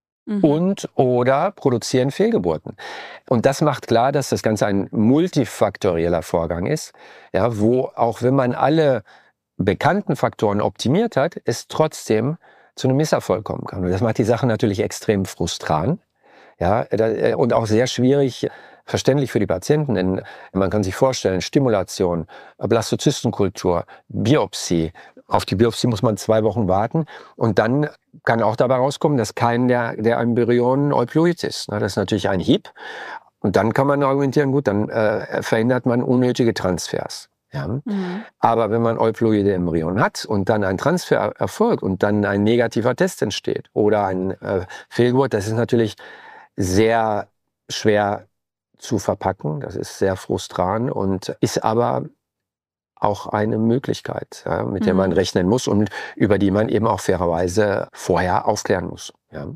und oder produzieren Fehlgeburten. Und das macht klar, dass das Ganze ein multifaktorieller Vorgang ist, ja, wo auch wenn man alle bekannten Faktoren optimiert hat, es trotzdem zu einem Misserfolg kommen kann. Und das macht die Sache natürlich extrem frustrant, ja, und auch sehr schwierig verständlich für die Patienten, denn man kann sich vorstellen, Stimulation, Blastozystenkultur, Biopsie. Auf die Biopsie muss man 2 Wochen warten und dann kann auch dabei rauskommen, dass kein der Embryonen euploid ist. Das ist natürlich ein Hieb und dann kann man argumentieren, gut, dann verhindert man unnötige Transfers. Ja. Aber wenn man euploide Embryonen hat und dann ein Transfer erfolgt und dann ein negativer Test entsteht oder ein Fehlgeburt, das ist natürlich sehr schwer zu verpacken. Das ist sehr frustrierend und ist aber auch eine Möglichkeit, ja, mit der man rechnen muss und über die man eben auch fairerweise vorher aufklären muss. Ja.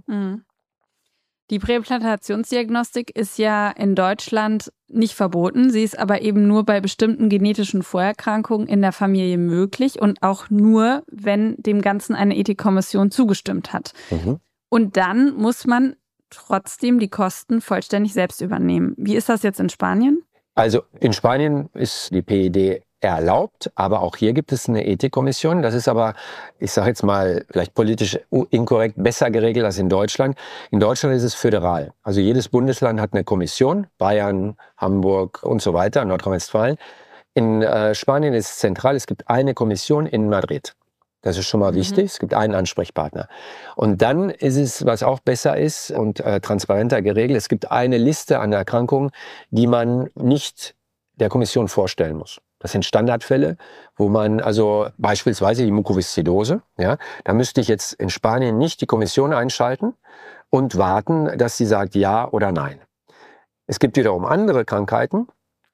Die Präimplantationsdiagnostik ist ja in Deutschland nicht verboten. Sie ist aber eben nur bei bestimmten genetischen Vorerkrankungen in der Familie möglich und auch nur, wenn dem Ganzen eine Ethikkommission zugestimmt hat. Und dann muss man trotzdem die Kosten vollständig selbst übernehmen. Wie ist das jetzt in Spanien? Also in Spanien ist die PID erlaubt, aber auch hier gibt es eine Ethikkommission. Das ist aber, ich sage jetzt mal, vielleicht politisch inkorrekt, besser geregelt als in Deutschland. In Deutschland ist es föderal. Also jedes Bundesland hat eine Kommission, Bayern, Hamburg und so weiter, Nordrhein-Westfalen. In Spanien ist es zentral, es gibt eine Kommission in Madrid. Das ist schon mal wichtig, es gibt einen Ansprechpartner. Und dann ist es, was auch besser ist und transparenter geregelt, es gibt eine Liste an Erkrankungen, die man nicht der Kommission vorstellen muss. Das sind Standardfälle, wo man, also beispielsweise die Mukoviszidose, ja, da müsste ich jetzt in Spanien nicht die Kommission einschalten und warten, dass sie sagt ja oder nein. Es gibt wiederum andere Krankheiten,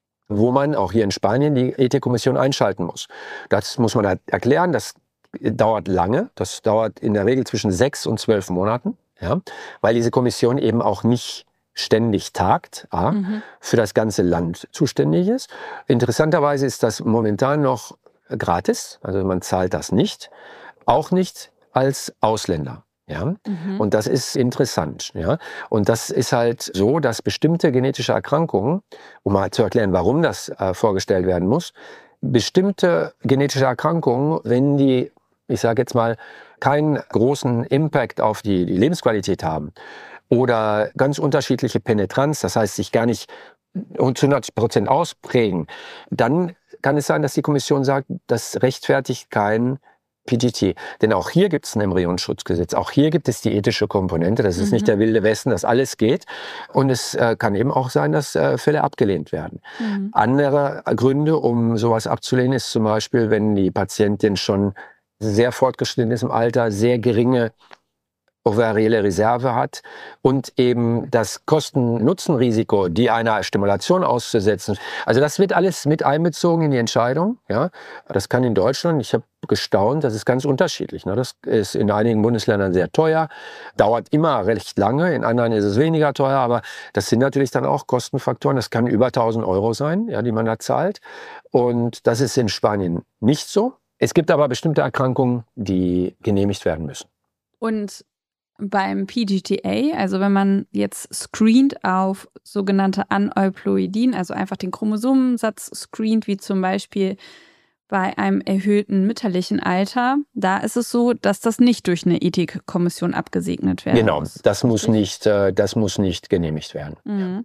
wo man auch hier in Spanien die Ethikkommission einschalten muss. Das muss man halt erklären, das dauert lange, das dauert in der Regel zwischen 6 und 12 Monaten, ja, weil diese Kommission eben auch nicht ständig tagt, für das ganze Land zuständig ist. Interessanterweise ist das momentan noch gratis, also man zahlt das nicht, auch nicht als Ausländer. Ja? Und das ist interessant. Ja? Und das ist halt so, dass bestimmte genetische Erkrankungen, um mal zu erklären, warum das vorgestellt werden muss, bestimmte genetische Erkrankungen, wenn die, ich sage jetzt mal, keinen großen Impact auf die Lebensqualität haben, oder ganz unterschiedliche Penetranz, das heißt, sich gar nicht zu 100% ausprägen, dann kann es sein, dass die Kommission sagt, das rechtfertigt kein PGT. Denn auch hier gibt es ein Embryonschutzgesetz, auch hier gibt es die ethische Komponente, das ist nicht der wilde Westen, dass alles geht. Und es kann eben auch sein, dass Fälle abgelehnt werden. Andere Gründe, um sowas abzulehnen, ist zum Beispiel, wenn die Patientin schon sehr fortgeschritten ist im Alter, sehr geringe ovarielle Reserve hat und eben das Kosten-Nutzen-Risiko, die einer Stimulation auszusetzen. Also das wird alles mit einbezogen in die Entscheidung. Ja, das kann in Deutschland, ich habe gestaunt, das ist ganz unterschiedlich. Das ist in einigen Bundesländern sehr teuer, dauert immer recht lange, in anderen ist es weniger teuer, aber das sind natürlich dann auch Kostenfaktoren. Das kann über 1.000 € sein, ja, die man da zahlt. Und das ist in Spanien nicht so. Es gibt aber bestimmte Erkrankungen, die genehmigt werden müssen. Und beim PGT-A, also wenn man jetzt screent auf sogenannte Aneuploidien, also einfach den Chromosomensatz screent, wie zum Beispiel bei einem erhöhten mütterlichen Alter, da ist es so, dass das nicht durch eine Ethikkommission abgesegnet werden muss. Genau, das muss nicht genehmigt werden.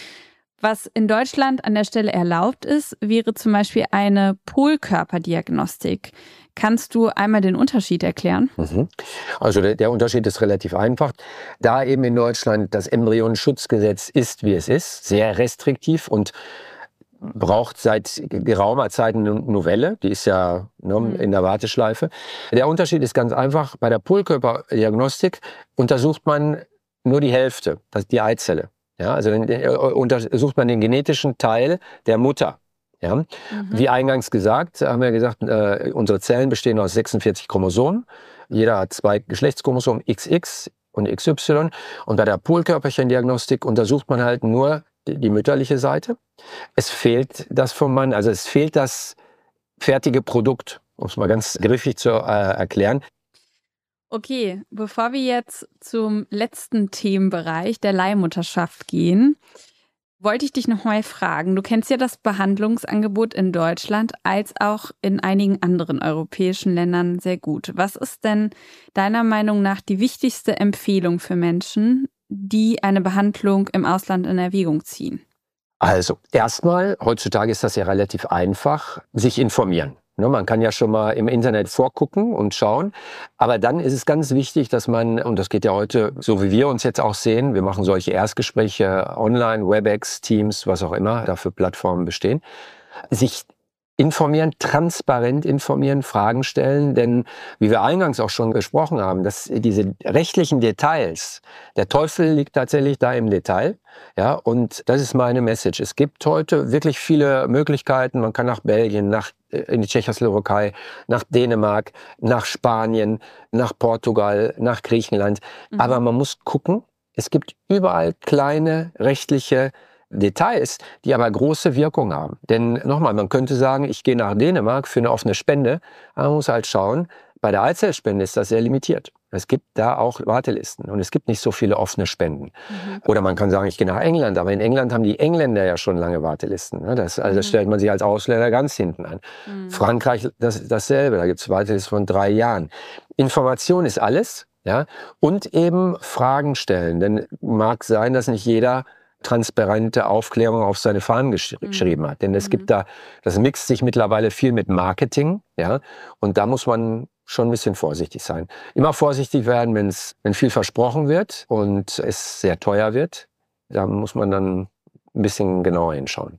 Was in Deutschland an der Stelle erlaubt ist, wäre zum Beispiel eine Polkörperdiagnostik. Kannst du einmal den Unterschied erklären? Also der Unterschied ist relativ einfach. Da eben in Deutschland das Embryonenschutzgesetz ist, wie es ist, sehr restriktiv und braucht seit geraumer Zeit eine Novelle, die ist ja in der Warteschleife. Der Unterschied ist ganz einfach, bei der Polkörperdiagnostik untersucht man nur die Hälfte, das ist die Eizelle. Ja, also dann untersucht man den genetischen Teil der Mutter. Ja? Wie eingangs gesagt, haben wir gesagt, unsere Zellen bestehen aus 46 Chromosomen. Jeder hat 2 Geschlechtschromosomen, XX und XY. Und bei der Polkörperchendiagnostik untersucht man halt nur die mütterliche Seite. Es fehlt das vom Mann, also es fehlt das fertige Produkt, um es mal ganz griffig zu erklären. Okay, bevor wir jetzt zum letzten Themenbereich der Leihmutterschaft gehen, wollte ich dich noch mal fragen. Du kennst ja das Behandlungsangebot in Deutschland als auch in einigen anderen europäischen Ländern sehr gut. Was ist denn deiner Meinung nach die wichtigste Empfehlung für Menschen, die eine Behandlung im Ausland in Erwägung ziehen? Also erstmal, heutzutage ist das ja relativ einfach, sich informieren. Man kann ja schon mal im Internet vorgucken und schauen, aber dann ist es ganz wichtig, dass man, und das geht ja heute, so wie wir uns jetzt auch sehen, wir machen solche Erstgespräche online, WebEx, Teams, was auch immer dafür Plattformen bestehen, sich informieren, transparent informieren, Fragen stellen, denn wie wir eingangs auch schon gesprochen haben, dass diese rechtlichen Details, der Teufel liegt tatsächlich da im Detail, ja, und das ist meine Message. Es gibt heute wirklich viele Möglichkeiten, man kann nach Belgien, in die Tschechoslowakei, nach Dänemark, nach Spanien, nach Portugal, nach Griechenland, aber man muss gucken, es gibt überall kleine rechtliche Details, die aber große Wirkung haben. Denn nochmal, man könnte sagen, ich gehe nach Dänemark für eine offene Spende, aber man muss halt schauen, bei der Eizellspende ist das sehr limitiert. Es gibt da auch Wartelisten und es gibt nicht so viele offene Spenden. Oder man kann sagen, ich gehe nach England, aber in England haben die Engländer ja schon lange Wartelisten. Das stellt man sich als Ausländer ganz hinten an. Frankreich dasselbe, da gibt es Wartelisten von 3 Jahren. Information ist alles, ja, und eben Fragen stellen. Denn mag sein, dass nicht jeder transparente Aufklärung auf seine Fahnen geschrieben hat. Denn es gibt da, das mixt sich mittlerweile viel mit Marketing, ja, und da muss man schon ein bisschen vorsichtig sein. Immer vorsichtig werden, wenn viel versprochen wird und es sehr teuer wird. Da muss man dann ein bisschen genauer hinschauen.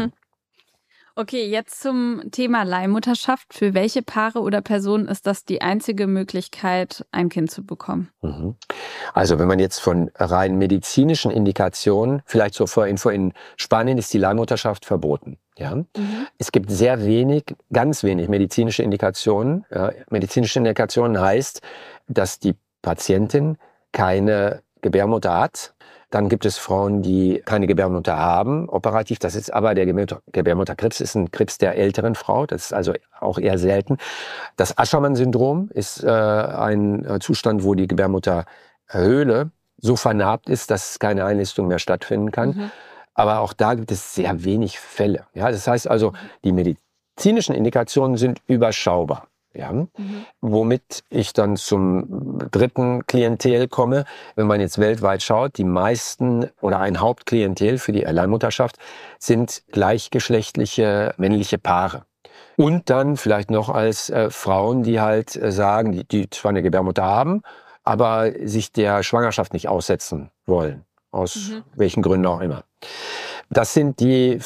Okay, jetzt zum Thema Leihmutterschaft. Für welche Paare oder Personen ist das die einzige Möglichkeit, ein Kind zu bekommen? Also wenn man jetzt von rein medizinischen Indikationen, vielleicht zur Vorinfo, in Spanien ist die Leihmutterschaft verboten. Ja? Es gibt ganz wenig medizinische Indikationen. Ja? Medizinische Indikationen heißt, dass die Patientin keine Gebärmutter hat. Dann gibt es Frauen, die keine Gebärmutter haben, operativ. Das ist aber der Gebärmutterkrebs ist ein Krebs der älteren Frau. Das ist also auch eher selten. Das Aschermann-Syndrom ist ein Zustand, wo die Gebärmutterhöhle so vernarbt ist, dass keine Einnistung mehr stattfinden kann. Aber auch da gibt es sehr wenig Fälle. Ja, das heißt also, die medizinischen Indikationen sind überschaubar. Ja, womit ich dann zum dritten Klientel komme. Wenn man jetzt weltweit schaut, die meisten oder ein Hauptklientel für die Leihmutterschaft sind gleichgeschlechtliche männliche Paare. Und dann vielleicht noch als Frauen, die halt sagen, die zwar eine Gebärmutter haben, aber sich der Schwangerschaft nicht aussetzen wollen. Aus welchen Gründen auch immer. Das sind die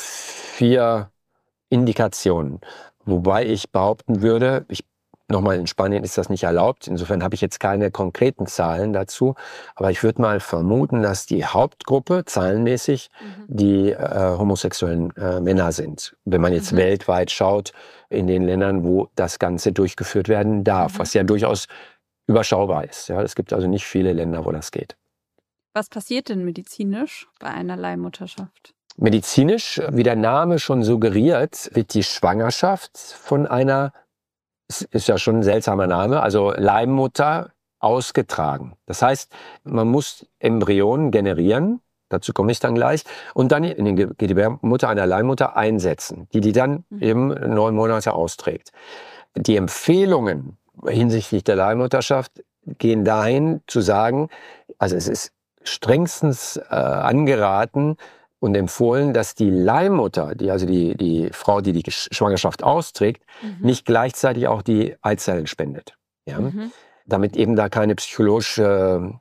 4 Indikationen. Wobei ich behaupten würde, nochmal, in Spanien ist das nicht erlaubt. Insofern habe ich jetzt keine konkreten Zahlen dazu. Aber ich würde mal vermuten, dass die Hauptgruppe zahlenmäßig die homosexuellen Männer sind. Wenn man jetzt weltweit schaut, in den Ländern, wo das Ganze durchgeführt werden darf, was ja durchaus überschaubar ist. Ja, es gibt also nicht viele Länder, wo das geht. Was passiert denn medizinisch bei einer Leihmutterschaft? Medizinisch, wie der Name schon suggeriert, wird die Schwangerschaft von einer, ist ja schon ein seltsamer Name, also Leihmutter ausgetragen. Das heißt, man muss Embryonen generieren, dazu komme ich dann gleich, und dann in die Gebärmutter einer Leihmutter einsetzen, die dann eben 9 Monate austrägt. Die Empfehlungen hinsichtlich der Leihmutterschaft gehen dahin zu sagen, also es ist strengstens angeraten und empfohlen, dass die Leihmutter, die Frau, die die Schwangerschaft austrägt, nicht gleichzeitig auch die Eizellen spendet. Ja? Damit eben da keine psychologischer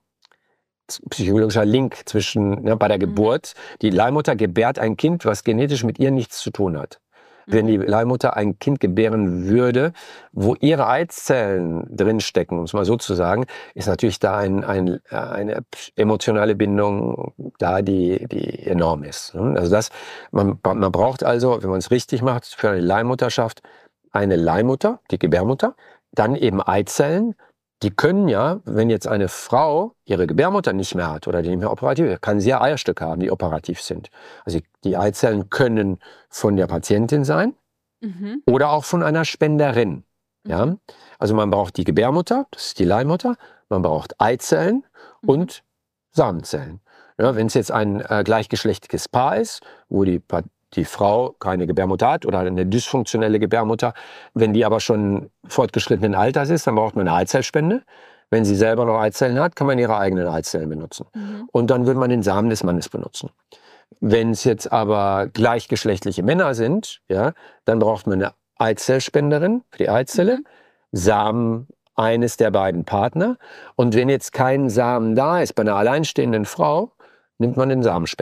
Link zwischen, bei der Geburt, die Leihmutter gebärt ein Kind, was genetisch mit ihr nichts zu tun hat. Wenn die Leihmutter ein Kind gebären würde, wo ihre Eizellen drinstecken, um es mal so zu sagen, ist natürlich da eine emotionale Bindung da, die enorm ist. Also man braucht also, wenn man es richtig macht, für eine Leihmutterschaft eine Leihmutter, die Gebärmutter, dann eben Eizellen. Die können ja, wenn jetzt eine Frau ihre Gebärmutter nicht mehr hat oder die nicht mehr operativ ist, kann sie ja Eierstöcke haben, die operativ sind. Also die Eizellen können von der Patientin sein oder auch von einer Spenderin. Ja? Also man braucht die Gebärmutter, das ist die Leihmutter, man braucht Eizellen und Samenzellen. Ja, wenn es jetzt ein gleichgeschlechtliches Paar ist, wo die Frau keine Gebärmutter hat oder eine dysfunktionelle Gebärmutter, wenn die aber schon fortgeschrittenen Alters ist, dann braucht man eine Eizellspende. Wenn sie selber noch Eizellen hat, kann man ihre eigenen Eizellen benutzen. Und dann würde man den Samen des Mannes benutzen. Wenn es jetzt aber gleichgeschlechtliche Männer sind, ja, dann braucht man eine Eizellspenderin für die Eizelle, Samen eines der beiden Partner. Und wenn jetzt kein Samen da ist bei einer alleinstehenden Frau, nimmt man den Samenspender.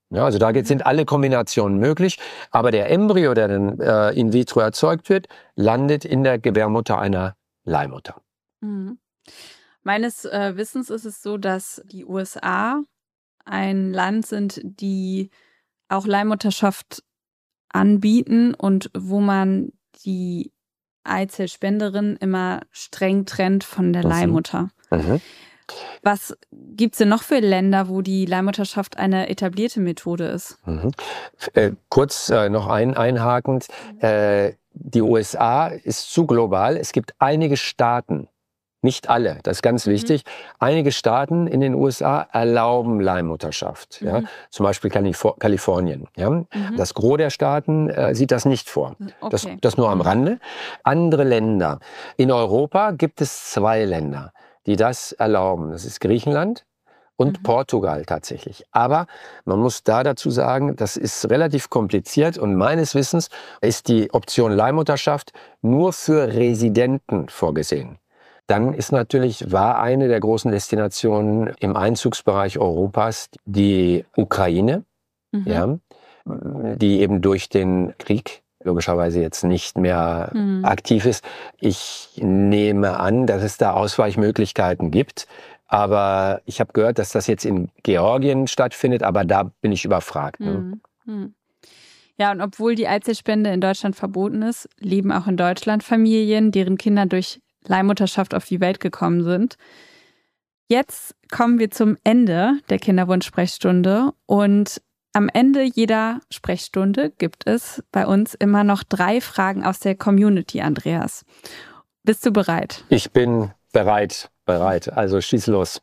Ja, also da sind alle Kombinationen möglich, aber der Embryo, der dann in vitro erzeugt wird, landet in der Gebärmutter einer Leihmutter. Mhm. Meines Wissens ist es so, dass die USA ein Land sind, die auch Leihmutterschaft anbieten und wo man die Eizellspenderin immer streng trennt von der Leihmutter. Mhm. Was gibt es denn noch für Länder, wo die Leihmutterschaft eine etablierte Methode ist? Mhm. Kurz noch einhakend. Die USA ist zu global. Es gibt einige Staaten, nicht alle, das ist ganz wichtig. Einige Staaten in den USA erlauben Leihmutterschaft. Ja? Zum Beispiel Kalifornien. Ja? Das Gros der Staaten sieht das nicht vor. Okay. Das nur am Rande. Andere Länder. In Europa gibt es 2 Länder, die das erlauben. Das ist Griechenland und Portugal tatsächlich. Aber man muss da dazu sagen, das ist relativ kompliziert und meines Wissens ist die Option Leihmutterschaft nur für Residenten vorgesehen. Dann war eine der großen Destinationen im Einzugsbereich Europas die Ukraine, ja, die eben durch den Krieg logischerweise jetzt nicht mehr aktiv ist. Ich nehme an, dass es da Ausweichmöglichkeiten gibt. Aber ich habe gehört, dass das jetzt in Georgien stattfindet, aber da bin ich überfragt. Ne? Ja, und obwohl die Eizellspende in Deutschland verboten ist, leben auch in Deutschland Familien, deren Kinder durch Leihmutterschaft auf die Welt gekommen sind. Jetzt kommen wir zum Ende der Kinderwunsch-Sprechstunde und am Ende jeder Sprechstunde gibt es bei uns immer noch 3 Fragen aus der Community, Andreas. Bist du bereit? Ich bin bereit. Also schieß los.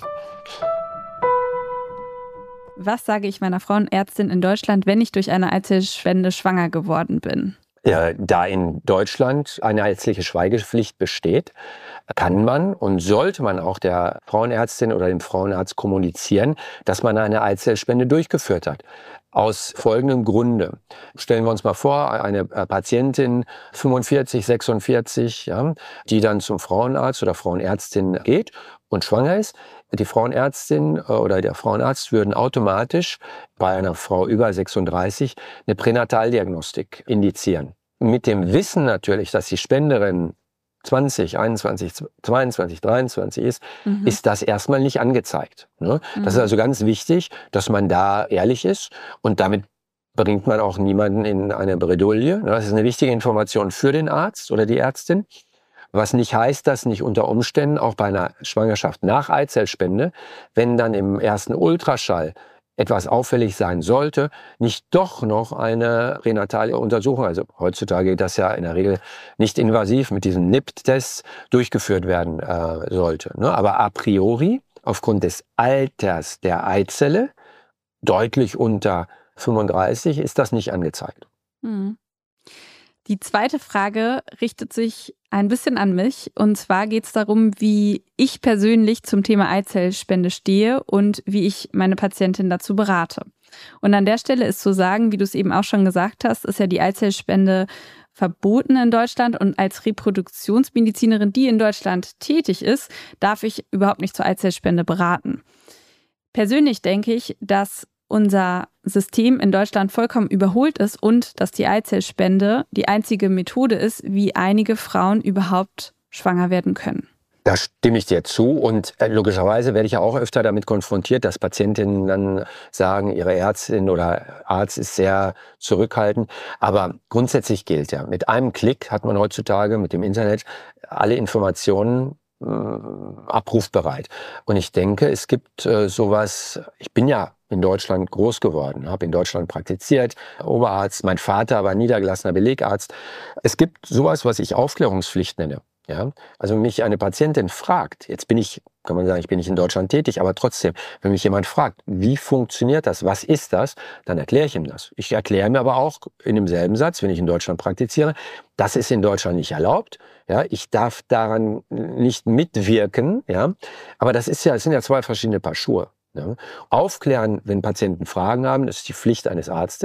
Was sage ich meiner Frauenärztin in Deutschland, wenn ich durch eine Eizellspende schwanger geworden bin? Ja, da in Deutschland eine ärztliche Schweigepflicht besteht, kann man und sollte man auch der Frauenärztin oder dem Frauenarzt kommunizieren, dass man eine Eizellspende durchgeführt hat. Aus folgendem Grunde. Stellen wir uns mal vor, eine Patientin, 45, 46, ja, die dann zum Frauenarzt oder Frauenärztin geht und schwanger ist. Die Frauenärztin oder der Frauenarzt würden automatisch bei einer Frau über 36 eine Pränataldiagnostik indizieren. Mit dem Wissen natürlich, dass die Spenderin 20, 21, 22, 23 ist das erstmal nicht angezeigt. Ne? Das ist also ganz wichtig, dass man da ehrlich ist und damit bringt man auch niemanden in eine Bredouille. Das ist eine wichtige Information für den Arzt oder die Ärztin. Was nicht heißt, dass nicht unter Umständen auch bei einer Schwangerschaft nach Eizellspende, wenn dann im ersten Ultraschall etwas auffällig sein sollte, nicht doch noch eine pränatale Untersuchung, also heutzutage geht das ja in der Regel nicht invasiv mit diesen NIPT-Tests durchgeführt werden sollte. Ne? Aber a priori, aufgrund des Alters der Eizelle, deutlich unter 35, ist das nicht angezeigt. Die zweite Frage richtet sich ein bisschen an mich. Und zwar geht es darum, wie ich persönlich zum Thema Eizellspende stehe und wie ich meine Patientin dazu berate. Und an der Stelle ist zu sagen, wie du es eben auch schon gesagt hast, ist ja die Eizellspende verboten in Deutschland. Und als Reproduktionsmedizinerin, die in Deutschland tätig ist, darf ich überhaupt nicht zur Eizellspende beraten. Persönlich denke ich, dass unser System in Deutschland vollkommen überholt ist und dass die Eizellspende die einzige Methode ist, wie einige Frauen überhaupt schwanger werden können. Da stimme ich dir zu und logischerweise werde ich ja auch öfter damit konfrontiert, dass Patientinnen dann sagen, ihre Ärztin oder Arzt ist sehr zurückhaltend. Aber grundsätzlich gilt ja, mit einem Klick hat man heutzutage mit dem Internet alle Informationen abrufbereit. Und ich denke, es gibt sowas, ich bin ja in Deutschland groß geworden, habe in Deutschland praktiziert, Oberarzt, mein Vater war niedergelassener Belegarzt. Es gibt sowas, was ich Aufklärungspflicht nenne. Ja? Also wenn mich eine Patientin fragt, jetzt kann man sagen, ich bin nicht in Deutschland tätig, aber trotzdem, wenn mich jemand fragt, wie funktioniert das, was ist das, dann erkläre ich ihm das. Ich erkläre mir aber auch in demselben Satz, wenn ich in Deutschland praktiziere, das ist in Deutschland nicht erlaubt. Ja, ich darf daran nicht mitwirken. Ja, aber es sind ja 2 verschiedene Paar Schuhe. Ja. Aufklären, wenn Patienten Fragen haben, das ist die Pflicht eines Arztes.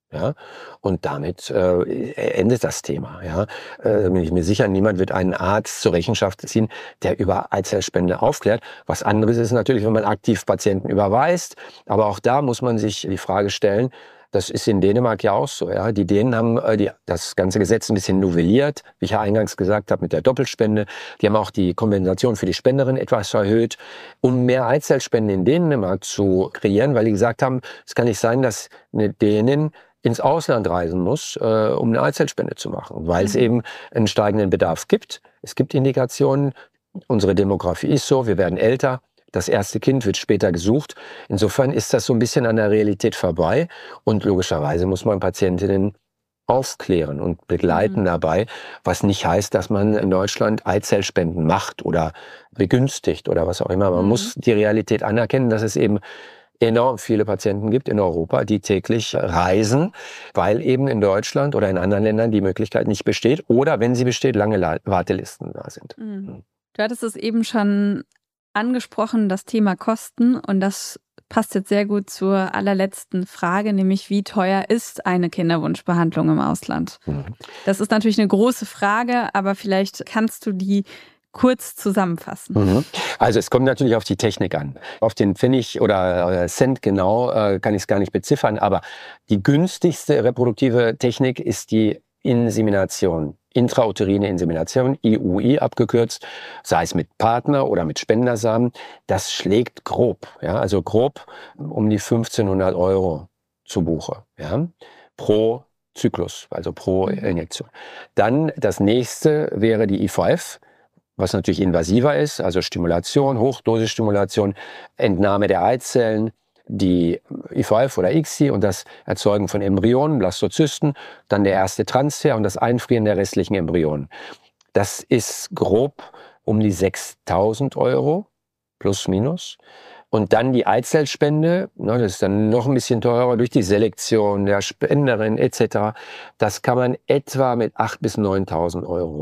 Ja, und damit endet das Thema. Ja, bin ich mir sicher, niemand wird einen Arzt zur Rechenschaft ziehen, der über Eizellspende aufklärt. Was anderes ist natürlich, wenn man aktiv Patienten überweist. Aber auch da muss man sich die Frage stellen, das ist in Dänemark ja auch so. Ja, die Dänen haben das ganze Gesetz ein bisschen novelliert, wie ich ja eingangs gesagt habe, mit der Doppelspende. Die haben auch die Kompensation für die Spenderin etwas erhöht, um mehr Eizellspenden in Dänemark zu kreieren, weil die gesagt haben, es kann nicht sein, dass eine Dänin ins Ausland reisen muss, um eine Eizellspende zu machen, weil es eben einen steigenden Bedarf gibt. Es gibt Indikationen, unsere Demografie ist so, wir werden älter, das erste Kind wird später gesucht. Insofern ist das so ein bisschen an der Realität vorbei und logischerweise muss man Patientinnen aufklären und begleiten dabei, was nicht heißt, dass man in Deutschland Eizellspenden macht oder begünstigt oder was auch immer. Man muss die Realität anerkennen, dass es eben enorm viele Patienten gibt in Europa, die täglich reisen, weil eben in Deutschland oder in anderen Ländern die Möglichkeit nicht besteht oder wenn sie besteht, lange Wartelisten da sind. Du hattest es eben schon angesprochen, das Thema Kosten, und das passt jetzt sehr gut zur allerletzten Frage, nämlich wie teuer ist eine Kinderwunschbehandlung im Ausland? Das ist natürlich eine große Frage, aber vielleicht kannst du die kurz zusammenfassen. Also es kommt natürlich auf die Technik an. Auf den Pfennig oder Cent genau kann ich es gar nicht beziffern, aber die günstigste reproduktive Technik ist die Insemination. Intrauterine Insemination, IUI abgekürzt, sei es mit Partner oder mit Spendersamen. Das schlägt grob, ja, also grob um die 1500 € zu Buche, ja, pro Zyklus, also pro Injektion. Dann das nächste wäre die IVF, was natürlich invasiver ist, also Stimulation, Hochdosisstimulation, Entnahme der Eizellen, die IVF oder ICSI und das Erzeugen von Embryonen, Blastozysten, dann der erste Transfer und das Einfrieren der restlichen Embryonen. Das ist grob um die 6.000 € plus minus. Und dann die Eizellspende, das ist dann noch ein bisschen teurer durch die Selektion der Spenderin etc. Das kann man etwa mit 8.000 bis 9.000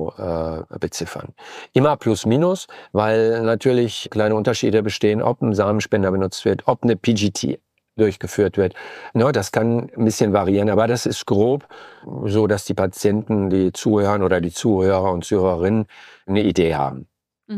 € beziffern. Immer plus minus, weil natürlich kleine Unterschiede bestehen, ob ein Samenspender benutzt wird, ob eine PGT durchgeführt wird. Das kann ein bisschen variieren, aber das ist grob, so dass die Patienten, die zuhören oder die Zuhörer und Zuhörerinnen eine Idee haben.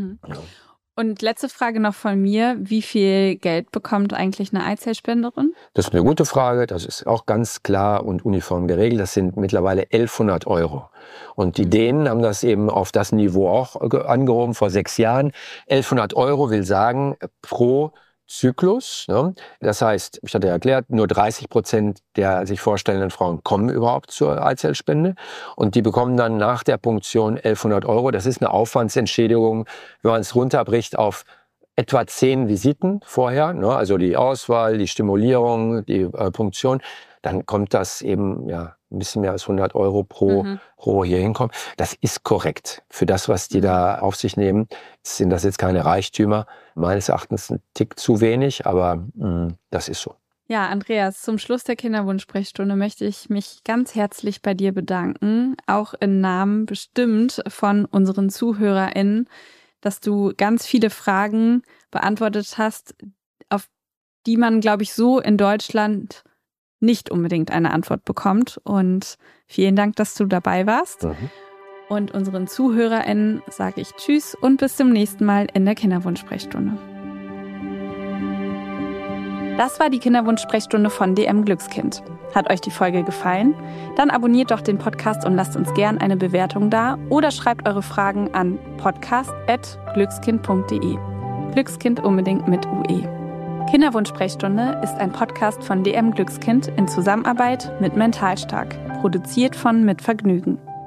Und letzte Frage noch von mir. Wie viel Geld bekommt eigentlich eine Eizellspenderin? Das ist eine gute Frage. Das ist auch ganz klar und uniform geregelt. Das sind mittlerweile 1.100 €. Und die Dänen haben das eben auf das Niveau auch angehoben vor 6 Jahren. 1.100 € will sagen pro Zyklus. Das heißt, ich hatte erklärt, nur 30% der sich vorstellenden Frauen kommen überhaupt zur Eizellspende und die bekommen dann nach der Punktion 1.100 €. Das ist eine Aufwandsentschädigung, wenn man es runterbricht auf etwa 10 Visiten vorher, also die Auswahl, die Stimulierung, die Punktion, dann kommt das eben ein bisschen mehr als 100 € pro hier hinkommen. Das ist korrekt. Für das, was die da auf sich nehmen, sind das jetzt keine Reichtümer. Meines Erachtens ein Tick zu wenig, aber das ist so. Ja, Andreas, zum Schluss der Kinderwunsch-Sprechstunde möchte ich mich ganz herzlich bei dir bedanken, auch im Namen bestimmt von unseren ZuhörerInnen, dass du ganz viele Fragen beantwortet hast, auf die man, glaube ich, so in Deutschland nicht unbedingt eine Antwort bekommt. Und vielen Dank, dass du dabei warst. Und unseren ZuhörerInnen sage ich Tschüss und bis zum nächsten Mal in der Kinderwunsch-Sprechstunde. Das war die Kinderwunsch-Sprechstunde von DM Glückskind. Hat euch die Folge gefallen? Dann abonniert doch den Podcast und lasst uns gern eine Bewertung da oder schreibt eure Fragen an podcast@glückskind.de. Glückskind unbedingt mit UE. Kinderwunsch-Sprechstunde ist ein Podcast von DM Glückskind in Zusammenarbeit mit Mentalstark, produziert von Mit Vergnügen.